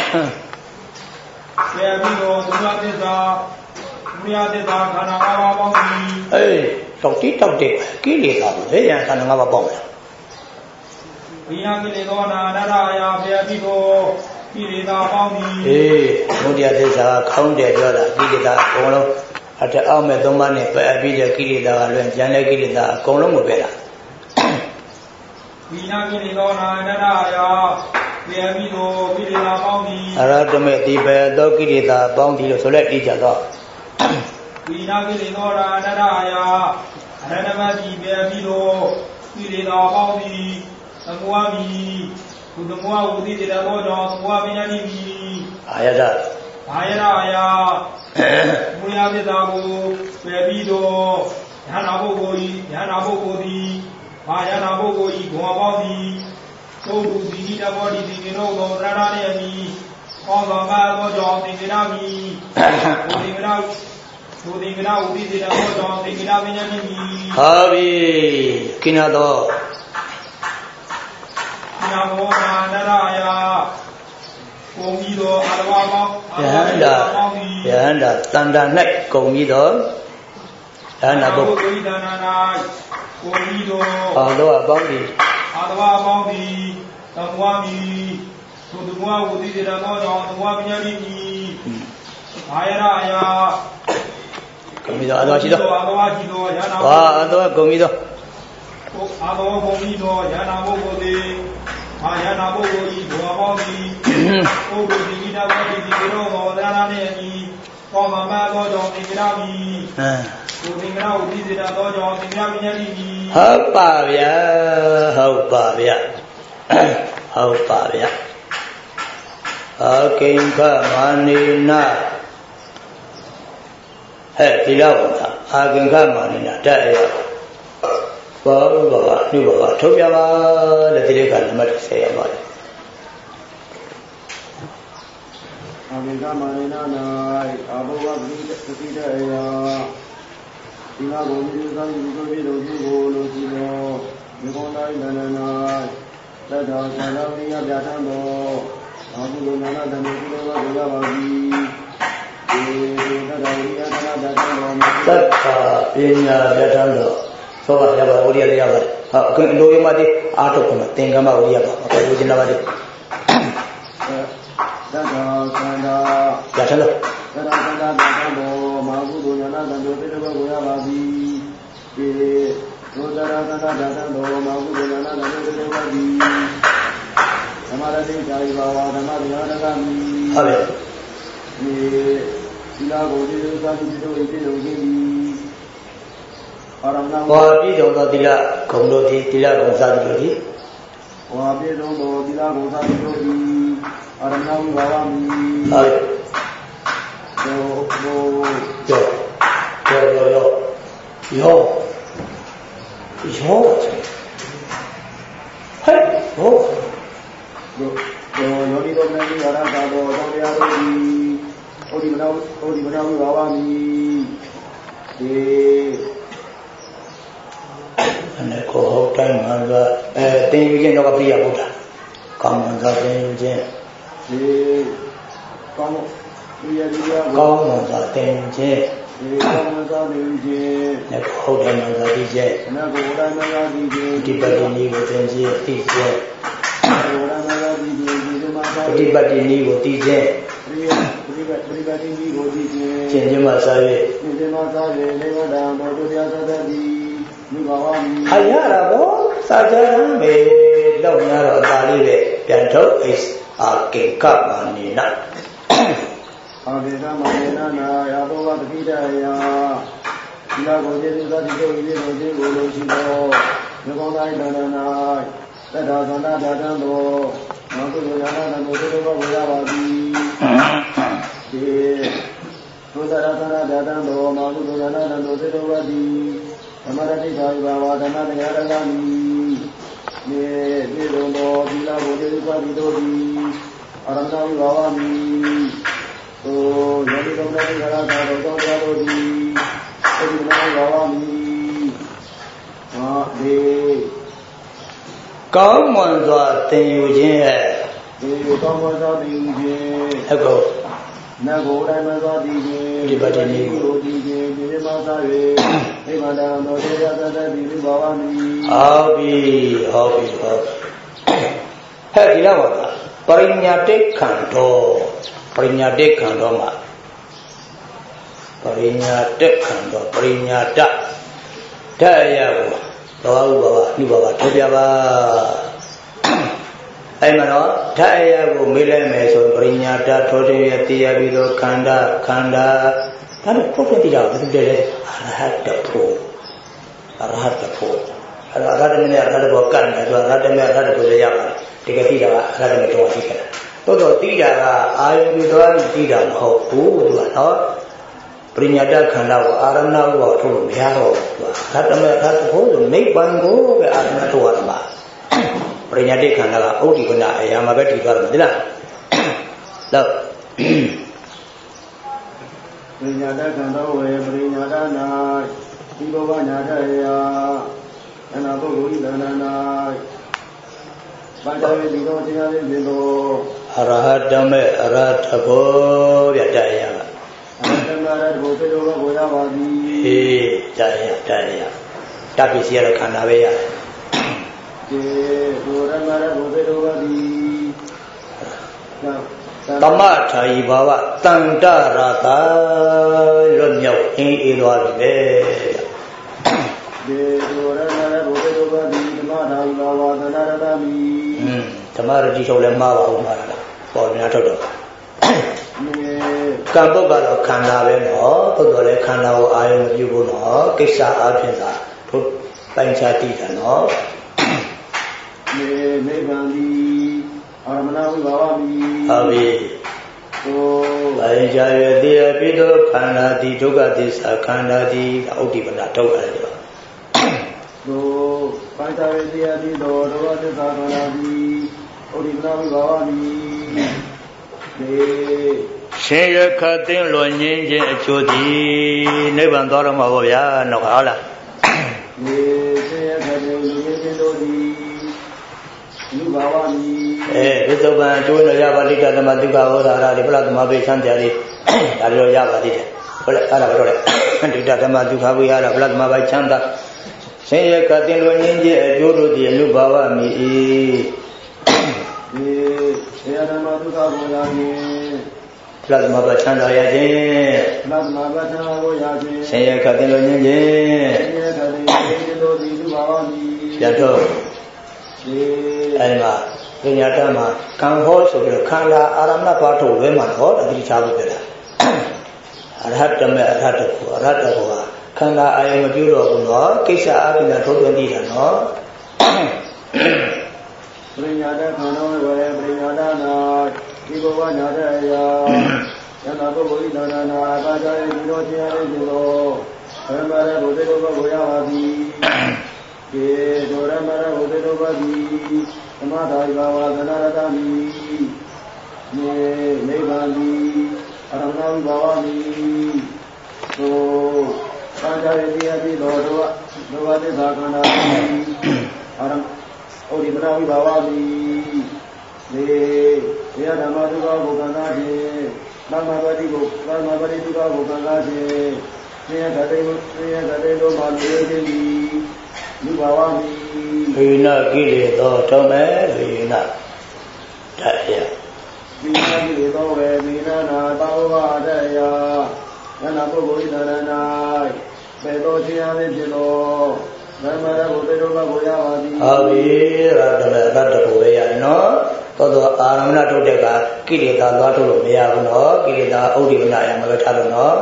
Speaker 2: ကျေပြီးတော့သုခသစ္စာမူရသစ္စာခန္ဓာ၅ပါးပေါင်းသည်
Speaker 1: အေးတောက်တိတောက်တဲ့ကိလေသာကိုလေခန္ဓာ၅ပါးပေါင်းတယ်
Speaker 2: ဝိနာကိလေသောနာအတ္တရာယကျေပြီးတော့ကိလေသာပေါင်းသည်
Speaker 1: အေးမူရသစ္စာခေါင်းတယ်ပြောတာကိလေသာအကုန်လုံးအထက်အောက်မဲ့သုံးပါးနဲ့ပယ်ပြီးတဲ့ကိလေသာကလွင်ကျန်တဲ့ကိလေသာအကုန်လုံးကိုပဲလား
Speaker 2: ဝိနာကိလေသောနာအတ္တရာယကျေပြီးတော့ကိလေသာပေါင်းသည်
Speaker 1: အရဟတမေဒီပေသောကိလေသာပေါင်းသည်လို့ဆိုလက်ပြီးကြတော့
Speaker 2: ဝိနာကိလေသောနာအတ္တရာယအရဟတမေဒီပေပြီးတော့ကိလေသာပေါင်းသည်သမဝမီဘုဒ္ဓမောဝတိတေတောကြောင့်သမဝပညာတိမီ
Speaker 1: အာယတ
Speaker 2: အာယရအာယမူရသစ္စာကိုပယ်ပြီးတော့ဉာဏပုဂ္ဂိုလ်ဤဉာဏပုဂ္ဂိုလ်သည်ဘာဉာဏပုဂ္ဂိုလ်ဤဂုဏပေါင်းသည်သုတ္ထုသင်္ကိတဗောတိသင်္ကေတော်သောသရဏနှင့်အညီကောင်းစွာမှတ်သောကြောင့်သင်္ကေတမီဘုသင်္ကေတဘုသင်္ကေတဝတိတေတောကြောင့်သင်္ကေတပညာတိမီ
Speaker 1: ဟုတ်ပြီကိနာတော့
Speaker 2: ကိနာမောနာနရယကုံပြီးတော့အာရဝပေါင်း
Speaker 1: ယဟန္တာယဟန္တာတန်တာ၌ကုံပြီးတော့ယဟန္တာပုဂ္ဂိုလ်
Speaker 2: ဤတဏ္ဍာ၌ကုံပြီးတော့
Speaker 1: အာတော့အပေါင်းဒီ
Speaker 2: အာရဝပေါင်းဒီသမဝမီသုတ္တမောဝတိတေတောကြောင့်သမဝပညာတိမီအာယရအာယ
Speaker 1: ကုံပြီးတော့အာတော်ရှိတော့
Speaker 2: အာတော်ရှိတော့ယန္နာ
Speaker 1: ဝါအာတော်ကုံပြီးတော့
Speaker 2: အာတော်ကုံပြီးတော့ယန္နာပုဂ္ဂိုလ်သည်အာယနာပုဂ္ဂိုလ်ဤဘဝပေါင်းသည်ပုဂ္ဂိုလ်ဒီကိတဘောတိဒီကေရောသောသရဏနှင့်အညီကောမမသောကြောင့်သင်္ကေတမီဟမ်ဘုသင်္ကေတဝတိစေတသောကြောင့်သင်္ကေတပညာတိမီ
Speaker 1: ဟုတ်ပါဗျာဟုတ်ပါဗျာဟုတ်ပါဗျာအကိဉ္ခမာနေနဟဲ့ဒီလောက်ပါအာကိဉ္ခမာနေနတတ်ရဘောဘောကနှုတ်ဘောကထုတ်ပြပါတဲ့ဒီလေးကနံပါတ်ဆယ်ရပါတယ်
Speaker 2: အာမေကမာနေနာ၌အာဘောဝပိတပိတအေယဒီမှာဘုံဒီသာဒီကိုပြည်တော်ကြီးကိုလို့ကြည့်တော့ဒီကောင်းတိုင်းနန္ဒနာသတ္တဝါသံဃာဝိယပြဋ္ဌာန်းတော်အာဟုလိုနာနာဓမ္မကုတော်ကပြောပါပြီဒီသတ္တဝါဝိယသနာပြဋ္ဌာန်းတော်
Speaker 1: သတ္တပညာပြဋ္ဌာန်းတော်သောကရပါဝိရိယလေးရပါတယ်ဟာအခုလိုရမတိအာထုတ်ကသင်္ကမဝိရိယပါဘယ်လိုကျင်လာပါလဲ
Speaker 2: သတ္တခန္ဓာ
Speaker 1: ရထလို့
Speaker 2: သတ္တခန္ဓာပြဋ္ဌာန်းတော်မဟာဘုဒ္ဓဉာဏသံဃာတေတဘကိုရပါပြီဒီသောတရခန္ဓာပြဋ္ဌာန်းတော်မဟာဘုဒ္ဓဉာဏသံဃာတေတဘပြီသမရတိကာယဘာဝဓမ္မဉာဏကမိ
Speaker 1: ဟုတ်ပြီ
Speaker 2: ဒီသီလကိုဒီလိုသာဒီလိုဤတိလိုကြီး
Speaker 1: Wah bi dong to tila gong do di tila gong sa di do di.
Speaker 2: Wah bi dong to tila gong sa di do di. Aramna Vivavami.
Speaker 1: Hai.
Speaker 2: Yo yo
Speaker 1: yo yo yo yo yo yo. Hai yo.
Speaker 2: Yo yo yo di do me di ara ka do do ya do di. Odi mana odi mana Vivavami. Di
Speaker 1: anh cô hậu trái mà là tiền như thế nó có bây giờ không ta còn mình ra tiền như thế
Speaker 2: thì con bây giờ đi ra
Speaker 1: con mình ra tiền như thế
Speaker 2: thì con mình ra tiền như thế
Speaker 1: này cô hậu trái mà ra đi thế
Speaker 2: này cô hậu trái mà ra đi thế
Speaker 1: đi bắt đi đi của tiền gì đi thế
Speaker 2: cô hậu trái mà ra đi thế đi mà ra
Speaker 1: đi bắt đi đi của đi thế
Speaker 2: đi đi bắt đi bắt đi đi của đi thế
Speaker 1: tiền gì mà sao vậy
Speaker 2: tiền gì mà sao vậy lấy vào đàn đồ đồ ra ra đi
Speaker 1: hay là bố sao chứ nó bị đâu nha rồi ta đi vềပြန်ထုတ်is ở cái cấp mà nhìn nè
Speaker 2: ở cái cấp mà nhìn nè ya bố bắt đi đây ya đi ra ngoài đi ra đi đâu đi đâu đi đâu đi đâu nếu con ai đàn đàn này để đàn đàn đàn đàn đàn đồ nó cứ đàn đàn đàn đồ thì đâu có ra bao đi thì tôi đã đàn đàn đàn đàn đồ mà cứ đàn đàn đàn đồ thì đâu có đi Amara di sai baba dana de yaragani ne ne do no di la bo de pa di do di aramna Vivavami to yadi do na di gara da do do ya do di odi na Vivavami ha de
Speaker 1: có mòn dọa tình yêu chiến hệ
Speaker 2: de có mòn dọa tình yêu chiến
Speaker 1: hệ cô
Speaker 2: na go dai ma dọa tình yêu
Speaker 1: đi bắt đi đi
Speaker 2: go đi đi đi ma sa về đi mà đàn đồ đi ra ra đi đi Vivavami
Speaker 1: Abi abi abi hệ gì đó mà Parinyate khando Parinyate khando mà Parinyate khando Parinyata đại ya của đó baba ni baba thôi bia ba ai mà nó đại ya của mấy lần mấy số Parinyata thôi thì tiya bị đó khanda khanda đó là có cái gì đó cái gì đấy arahat pho arahat pho arahat mình arahat pho cần là rồi arahat mình arahat pho dễ dàng thì cái gì đó arahat mình trong cái này tôi nói tí là ai bị đó tí là họ phú rồi đó Parinyata khanda của Aramna của thôi mình hiểu rồi arahat mình arahat pho rồi mấy bạn có cái Aramna thôi mà Parinyata khanda là ấu thì còn lại mà cái gì đó là đâu
Speaker 2: Parinyata khanda về Parinyata này đi bộ vào nhà đây à anh nào có gối đàn đàn này ban đầu thì nó chỉ là đi bộ
Speaker 1: Arahadame Arathapo Vyadaya
Speaker 2: Arahadame Arathapo thế đâu có bồi ra vào đi
Speaker 1: Ê, Daya, Daya Tapi siya là khana về ya
Speaker 2: Thế, Arahadame Arathapo thế đâu có đi
Speaker 1: Tama Thai Baba Tanta Rata Luận nhậu Ý ý loa rồi về
Speaker 2: Thế, Arahadame Arathapo thế đâu có đi Tama Thai Baba Tanta Rata đi
Speaker 1: Tama Rati Sâu Lem Ma Bảo Ma Rata Bảo Nha Thâu Đâu Cảm bốc là khanda về nó Bốc là khanda của ai mà yêu của nó Cái xa áo phiền ra Phút bánh xa tí ra nó
Speaker 2: Mê mê bằng đi Aramna Vivavami
Speaker 1: Abi Bánh xa về tí Bí đô khanda tí Đuka tí xa khanda tí Âu tí bánh ra thâu ra rồi
Speaker 2: Đồ Bánh xa về tí Bí đô Đuka tí xa khanda tí Âu tí bánh ra Vivavami
Speaker 1: Sinh ra khát tiếng luận nhân dân chủ thị Nếu bạn đó là mà bảo giá nó khá là
Speaker 2: Sinh ra khát tiếng luận nhân dân chủ thị Vivavami
Speaker 1: Ê, bây giờ bạn chú nó ra bà đi cả tâm tư cả vô thả ra Đi bà là tâm bê chăn thả đi Đã đi rồi ra bà đi Bà là bà là bà rồi Đi cả tâm tư cả vô thả ra Bà là tâm bê chăn thả Sinh ra khát tiếng luận nhân dân chủ thị Vivavami Plasma bachan da ya jin
Speaker 2: Plasma bachan da ya jin
Speaker 1: Sinh ra khát tiếng luận nhân dân
Speaker 2: Sinh ra khát tiếng luận nhân dân Vivavami
Speaker 1: Dạ thôi Ai mà Cái nhà ta mà Càng hốt rồi Khanda Aramna pa thủ với mà hốt Ở đi xa với cái Arahadame Arahatapo Arahatapo ခန္ဓာအာယုံမပြုတော့ဘူးနော်ကိစ္စအပြင်ထုတ်သွင်းသိတာနော်
Speaker 2: ပရိညာတခန္ဓာဝေပရိညာတနာဒီဘဝညာတဲ့အရာယန္တာပုဂ္ဂိုလ်ဤသာနာအာကာယဒီလိုတရားလေးဒီလိုအရမရဘုဒ္ဓတို့ကိုရပါသည်ကေဒိုရမရဘုဒ္ဓတို့ပါသည်သမထာယဘာဝသနရတမိနေနိဗ္ဗာန်သည်အရမဏဝိဘာဝမိသို့ကာယရတိယတိတော်တို့ဒုဝတိသာခန္ဓာအရမဩဒီမနာဝိဘာဝမိနေဘုရားဓမ္မဒုက္ခကိုခံစားခြင်းသမ္မာပတိကိုသမ္မာပတိဒုက္ခကိုခံစားခြင်းသင်္ယတတေကိုသင်္ယတတေတို့မှာနေခြင်းသည်လူဘာဝမိ
Speaker 1: ဝိနကိလေသောထုံးမဲ့ဝိနတယ
Speaker 2: ဝိနကိလေသောဝေဝိနနာသောဝတယယနာပုဂ္ဂိုလ်ဤတရဏ၌ပေသောခြင်းအသည်ဖြစ်သောသမ္မာရဘုဒ္ဓတို့ကကိုရပါသည်
Speaker 1: ဟုတ်ပြီရတ္တမေရတ္တကိုပဲရနော်သောသောအာရမဏထုတ်တဲ့ကကိလေသာသွားထုတ်လို့မရဘူးနော်ကိလေသာဥဒိမနာရမလို့ထားလို့နော်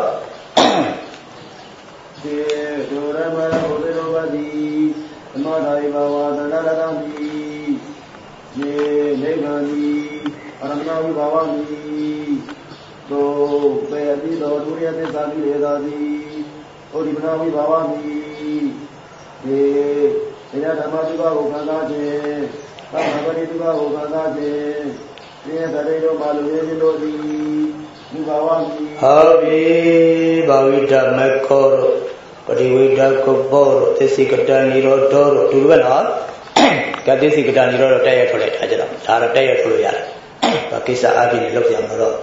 Speaker 2: ဒီဒုရမရဘုဒ္ဓတို့ကသည်သမထာယဘာဝသန္တရတမိယေနိဗ္ဗာန်သည်အရမဏဝိဘာဝမိသို့ပေအတိတော်ဒုရယသစ္စာတိလေသာသည်ဩဒီမနာဝိဘာဝမိဒီတရားဓမ္မဒုက္ခကိုခံစားခြင်းသဗ္ဗပတိဒုက္ခကိုခံစားခြင်းဒီရတဲ့တို့ဘာလို့ရင်းလို့ဒီဒီဘာဝမိ
Speaker 1: ဟုတ်ပြီဘာဝိတမခောတို့ပရိဝိတကုပ္ပောတို့သစ္စိကတနိရောဓတို့ဒီလိုပဲနော်ကသစ္စိကတနိရောဓတက်ရထွက်လိုက်တာကြတော့ဒါတော့တက်ရထွက်လို့ရတယ်ဘာကိစ္စအပြင်လောက်ပြန်တော့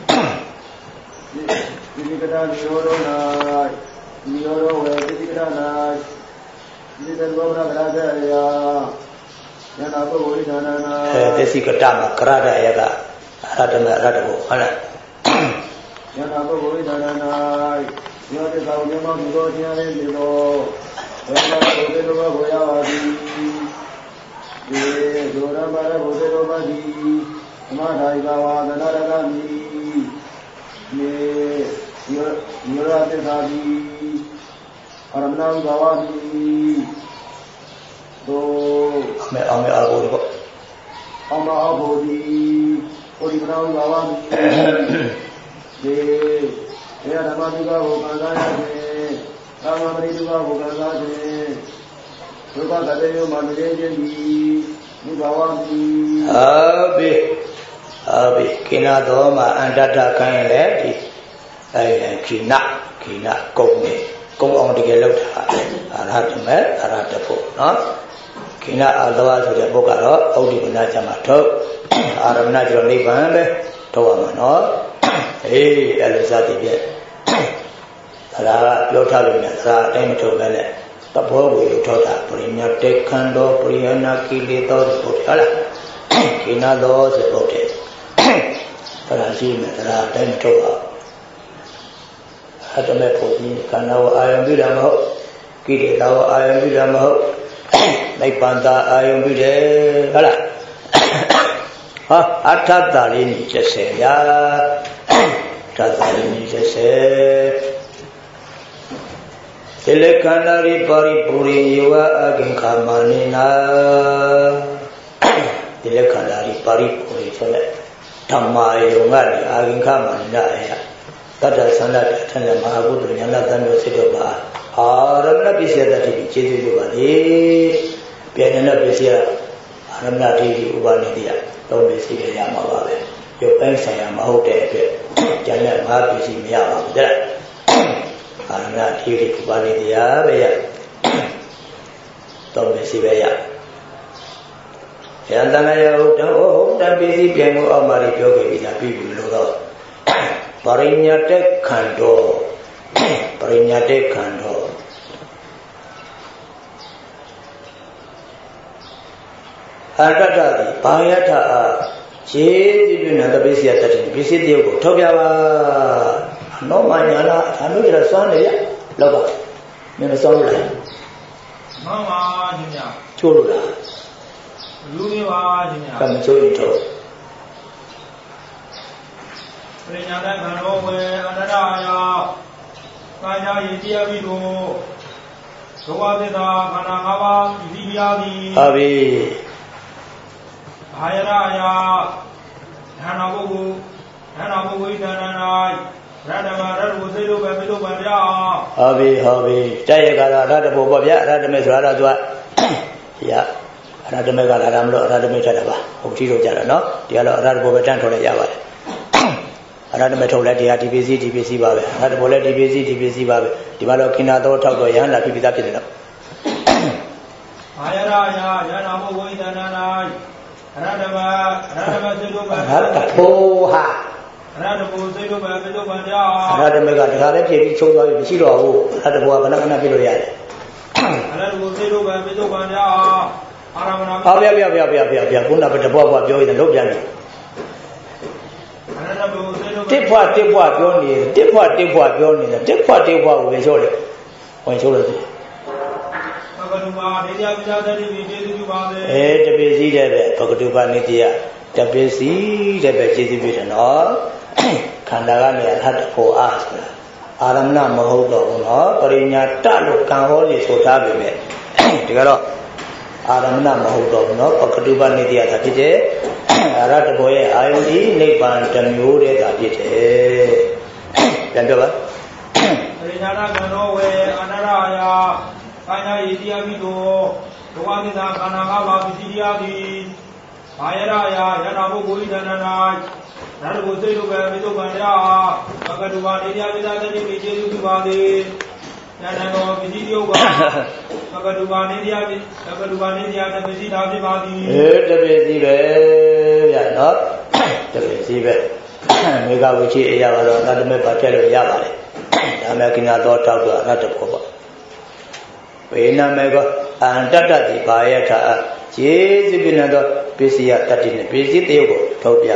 Speaker 2: သစ္စိကတနိရောဓ၌နိရောဓဝေသစ္စိကတ၌ဒီတဘောနာကရတဲ့ရာယနာပုဂ္ဂိုလ်ဤသာနာ
Speaker 1: အဲသစ္စိကတမှာကရတဲ့ရာကအရတမအရတကိုဟုတ်လား
Speaker 2: ယနာပုဂ္ဂိုလ်ဤသာနာယောတိသောမြတ်မောဒီကိုခြင်းလေးဒီလိုဘုရားဘုရားတို့ကိုရပါသည်ဒီဒုရမရဘုရားတို့ပါသည်သမထာယဘာဝသနရတမိနေယောရသစ္စာသည်အရမဏဝိဘာဝမိသို့
Speaker 1: မေအမေအဘောဘော
Speaker 2: အမအဘောဒီဩဒီမနာဝိဘာဝမိဒီဘုရားဓမ္မဒုက္ခကိုခံစားရခြင်းသမ္မာပရိဒုက္ခကိုခံစားခြင်းဒုက္ခတတေယောမှာနေခြင်းသည်ဒီဘာဝမိ
Speaker 1: ဟုတ်ပြီဟုတ်ပြီကိနာတော်မှာအန္တတခိုင်းလေဒီအဲခိနခိနကုတ်နေကုတ်အောင်တကယ်လောက်တာအရဟတမေအရဟတဖို့နော်ခိနအာသဝဆိုတဲ့ပုဂ္ဂကတော့ဩဒီမနာချမှာထုတ်အာရမဏကျတော့နိဗ္ဗာန်ပဲထုတ်ရမှာနော်အေးအဲ့လိုစသည်ဖြင့်ဒါကပြောထားလို့များဒါအတိုင်းမထုတ်ပဲနဲ့သဘောဝေထောတာပရိညာတေခန္ဓောပရိယနာကိလေသာတို့ဟုတ်လားခိနသောဆိုပုတ်တယ်ဒါရှိမယ်ဒါအတိုင်းမထုတ်ပါအတမေဖို့ဒီခန္ဓာကိုအာယုံပြုတာမဟုတ်ကိလေသာကိုအာယုံပြုတာမဟုတ်နိဗ္ဗာန်သာအာယုံပြုတယ်ဟုတ်လားဟာအထတ္တလေးနေကျက်စေရာတတ္တလေးနေကျက်စေဒီလေခန္ဓာရိပါရိပူရိယောအဂင်္ခာမနိနာဒီလေခန္ဓာရိပါရိပူရိဆိုတဲ့ဓမ္မာယုံကနေအာဂင်္ခာမနိနာအယတတ္တသန္တတထနဲ့မဟာဘုဒ္ဓဉာဏတန်တို့စိတ်တို့ပါအာရမဏပစ္စယတတိကျေစုပြုပါလေပြန်နေတဲ့ပစ္စယအာရမဏတိတိဥပါနေတိယသုံးပစ္စည်းတွေရမှာပါပဲရုပ်ပိုင်းဆိုင်ရာမဟုတ်တဲ့အတွက်ကျန်တဲ့ငါးပစ္စည်းမရပါဘူးတဲ့အာရမဏတိတိဥပါနေတိယပဲရသုံးပစ္စည်းပဲရယန္တနာယဟုတ်တော့ဟုတ်တဲ့ပစ္စည်းပြန်လို့အောက်မှာပြောခဲ့ပြီးသားပြီလို့တော့ပရိညာတေခန္ဓောပရိညာတေခန္ဓောအတ္တတတိဘာယထအားခြေတိပြုနာတပိစီယတတိပစ္စည်းတယုတ်ကိုထောက်ပြပါနောမညာလားဒါမျိုးကြစွမ်းနေရလောက်ပါမင်းမစွမ်းလို့လား
Speaker 2: မှန်ပါရှင်ဗျာ
Speaker 1: ချိုးလို့လား
Speaker 2: လူနေပါရှင်ဗျာ
Speaker 1: ကမချိုးရင်တော့
Speaker 2: ပရိညာတခန္ဓောဝေအတ္တရာကာယ Ayana India Vido Sawatita Kanakava Idiadi
Speaker 1: Abi
Speaker 2: Ayana Hanabu Hanabu Idanai Radama Radu Babido Badia
Speaker 1: Abi Abi Jayagara Radabu Babia Radames Radua Ya Radamega Radamlo Radametaba Otiro Jarano Dialo Radabu Tanto Yava Radameto Latia D B C D B C Babe Radabola D B C D B C Babe Dimalo Kinato Tago Yana Pipita Pino
Speaker 2: Ayana Yanabu Idanai Radama Radama
Speaker 1: Poha
Speaker 2: Radabu Zido Babido Badia
Speaker 1: Radamega Rada P. Choga Shiro Radabu Banana Piloya
Speaker 2: Radabu Zido Babido Badia Aramana
Speaker 1: Abia Bia Bia Bia Bia Bia Puna Petaboa Joy and Lobian Tipwa Tipwa Joni Tipwa Tipwa Joni Tipwa Tipwa will show it when show it Eh the busy there Pokatuba Nidia the busy the busy vision all Kandagani had for us Aramna Mahoga Parinya Talo Kanholi so Tabi Together Aramna Mahoga no Pokatuba Nidia Tatite Arataboy Iodi Nipan Tamure Tatite Yandova
Speaker 2: Rinara Ganowe Anaraya Kana Idia Vido Tuamina Kanava Vidiadi Ayaraya Yanabu Guidanai Radu Zido Babido Badia Pagatuba Nidia Vida Vidu Vadi Yanano Vidio Pagatuba Nidia Pagatuba Nidia the Visita Vadi
Speaker 1: The busy bear not the busy bear Mega Wichi Yavalo not the Mepatelo Yavale Amakina daughter not the Popa Vena Mega and Tata the Payata Chase Binado Pisia Tatin Pisi Teo Topia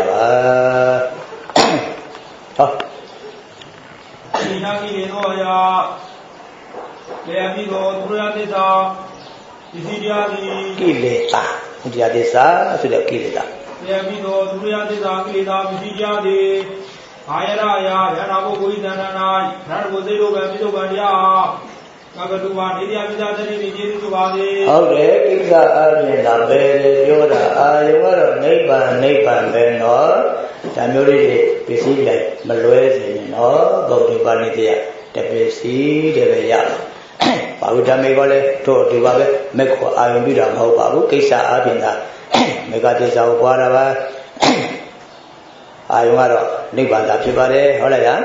Speaker 2: Inaki Noya Leamigo Turatita Isidiadi
Speaker 1: Kileta Diadesa to the Kileta
Speaker 2: Leamigo Turatita Kilita Isidiadi Ayaraya Yanabu Guidanai Radu Zido Babido Badia Pagatuba Nidia Vida Vidu Vadi
Speaker 1: Okay, it's a Arjuna Bede Yoda Ayawara Neighbor Neighbor Beno Tamuri Pisi Maluez no Go to Banitia the Pisi the Yam Pavuta Megole to Divabe Meko Ayuda Hobabu Kisa Abinda Megatisa Guarava Ayumaro Nibanda Pibare Holaya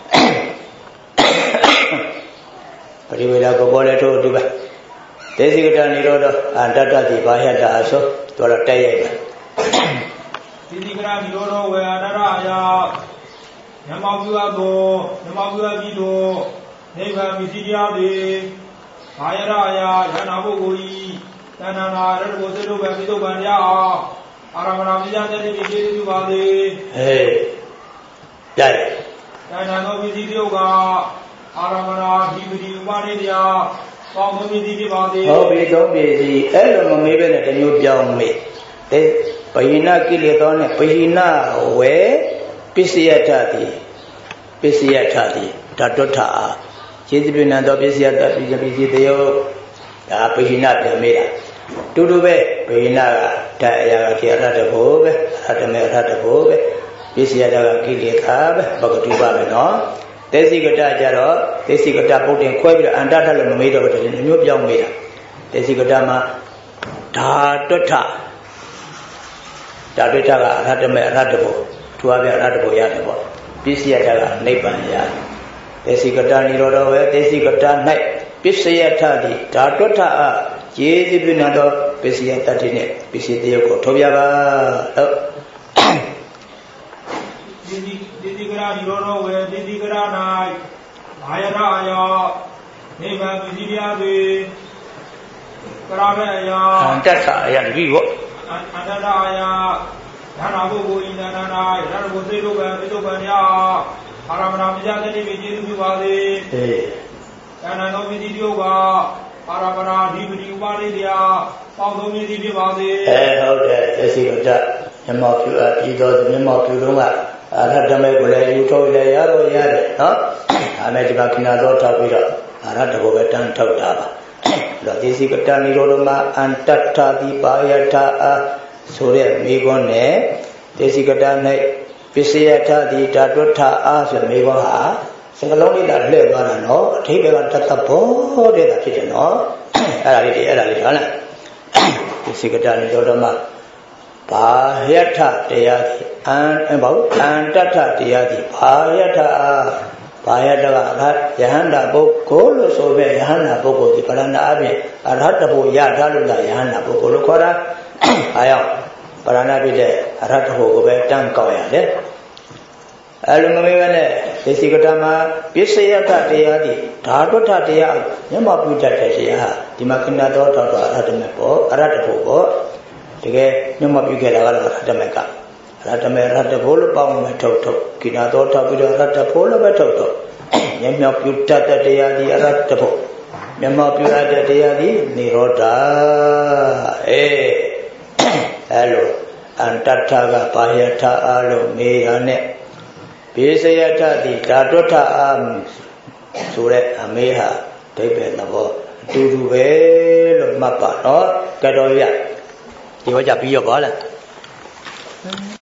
Speaker 1: Rivera Gobole to Duba. Desigata Niroda and Tata the Bahata Aso to a Tayaba.
Speaker 2: Desigata Nirodo where Naraya Yamaguago, Yamagua Vido, Neva Visidiade, Ayaraya, Yanabugui, Tanana, Rosero Babido Bania, Aramavia, the Vidu Valley.
Speaker 1: Hey, Jai.
Speaker 2: Tanano Visidioga. Aramana, Hibidi, Manidia, Pomidi, Vadi.
Speaker 1: Oh, we don't be the elder, maybe a new young me. Pahina Kileton, Pahina, where Pisiatati, Pisiatati, Tatota, Chizbinando Pisiata, Pisiatio, Pahina, Pamela. Tudube, Pahina, Taya, Kiara Bobe, Atame Ratabobe, Pisiata Kilikab, Bakatuba, no. Desigata Jaro, Desigata put in Quaver and Data made of the new young meter. Desigatama Tatota Tatota Ratame Ratabo, Tuavia Ratabo Yatabo, Pisiata, Nepanya. Desigata Nirodo, Desigata Night, Pisiatadi, Tatota, Jezibinado, Pisiatine, Pisitio, Tobiaba.
Speaker 2: Didigara Nirono, where Didigara Night, Ayaraya, Neva Visidiabe, Karaya,
Speaker 1: and that's I vivo.
Speaker 2: Anadaya, Yanabu in Anana, Yanabu Vidobania, Aramavia, the Vidu Valley, Yanano Vidioga, Aramana, Hibidi Validia, Paulo Vidi Valley.
Speaker 1: Eh, how there, Desigata, Yamaku, Pido, Yamaku. I had to make a you told the Yaro Yard, huh? I ဒါမဲ့ဒီမှာခဏတော့ထောက်ပြီးတော့အရဟတဘောပဲတန်းထောက်တာပါတော့ဒေစီကတနိရောဓမှာအန္တထတိပါယထအာဆိုတဲ့မိခွန်းနဲ့ဒေစီကတ၌ပစ္စယထတိဓာတုထအားဆိုတဲ့မိခွန်းဟာစကလုံးလေးတာလှည့်သွားတာနော်အထိပ္ပယ်ကတတ်ဘောတဲ့တာဖြစ်တယ်နော်အဲ့ဒါလေးတွေအဲ့ဒါလေးဟုတ်လားဒေစီကတနိရောဓမှာဘာယထတရားတိအန်ဘာအန္တထတရားတိဘာယထအားဘာယတကယဟန္တာပုဂ္ဂိုလ်လို့ဆိုပဲယဟန္တာပုဂ္ဂိုလ်ဒီပရဏအပြင်အရဟတဘုရထားလို့သာယဟန္တာပုဂ္ဂိုလ်လို့ခေါ်တာအားကြောင့်ပရဏဖြစ်တဲ့အရဟတဘုကိုပဲတန်းကောက်ရတယ်အဲလိုမမေးပဲနဲ့ဒေစီကတမှာပစ္စယတတရားဒီဓာတုထတရားမျက်မှောက်ပြုတတ်တဲ့တရားဟာဒီမှာခဏတော်တော်တော်အရဟတမေပေါ့အရဟတဘုပေါ့တကယ်မျက်မှောက်ပြုခဲ့တာကတော့အရဟတမေကရတ္တမေရတ္တဘိုးလို့ပေါင်းမယ်ထုတ်ထုတ်ကိနာတော်ထောက်ပြီးတော့ရတ္တဘိုးလို့ပဲထုတ်ထုတ်မျက်မှောက်ပြုတတ်တဲ့တရားဒီအရတ္တဘိုးမျက်မှောက်ပြုရတဲ့တရားဒီနိရောဓအေးအဲလိုအန္တထကဘာယထအားလို့မေးရနဲ့ဘေစယထတိဓာတုထအားဆိုတဲ့အမေးဟာဒိဗ္ဗေသဘောအတူတူပဲလို့မှတ်ပါတော့ကတော်ရဒီဟောကြပြီးရောပါလား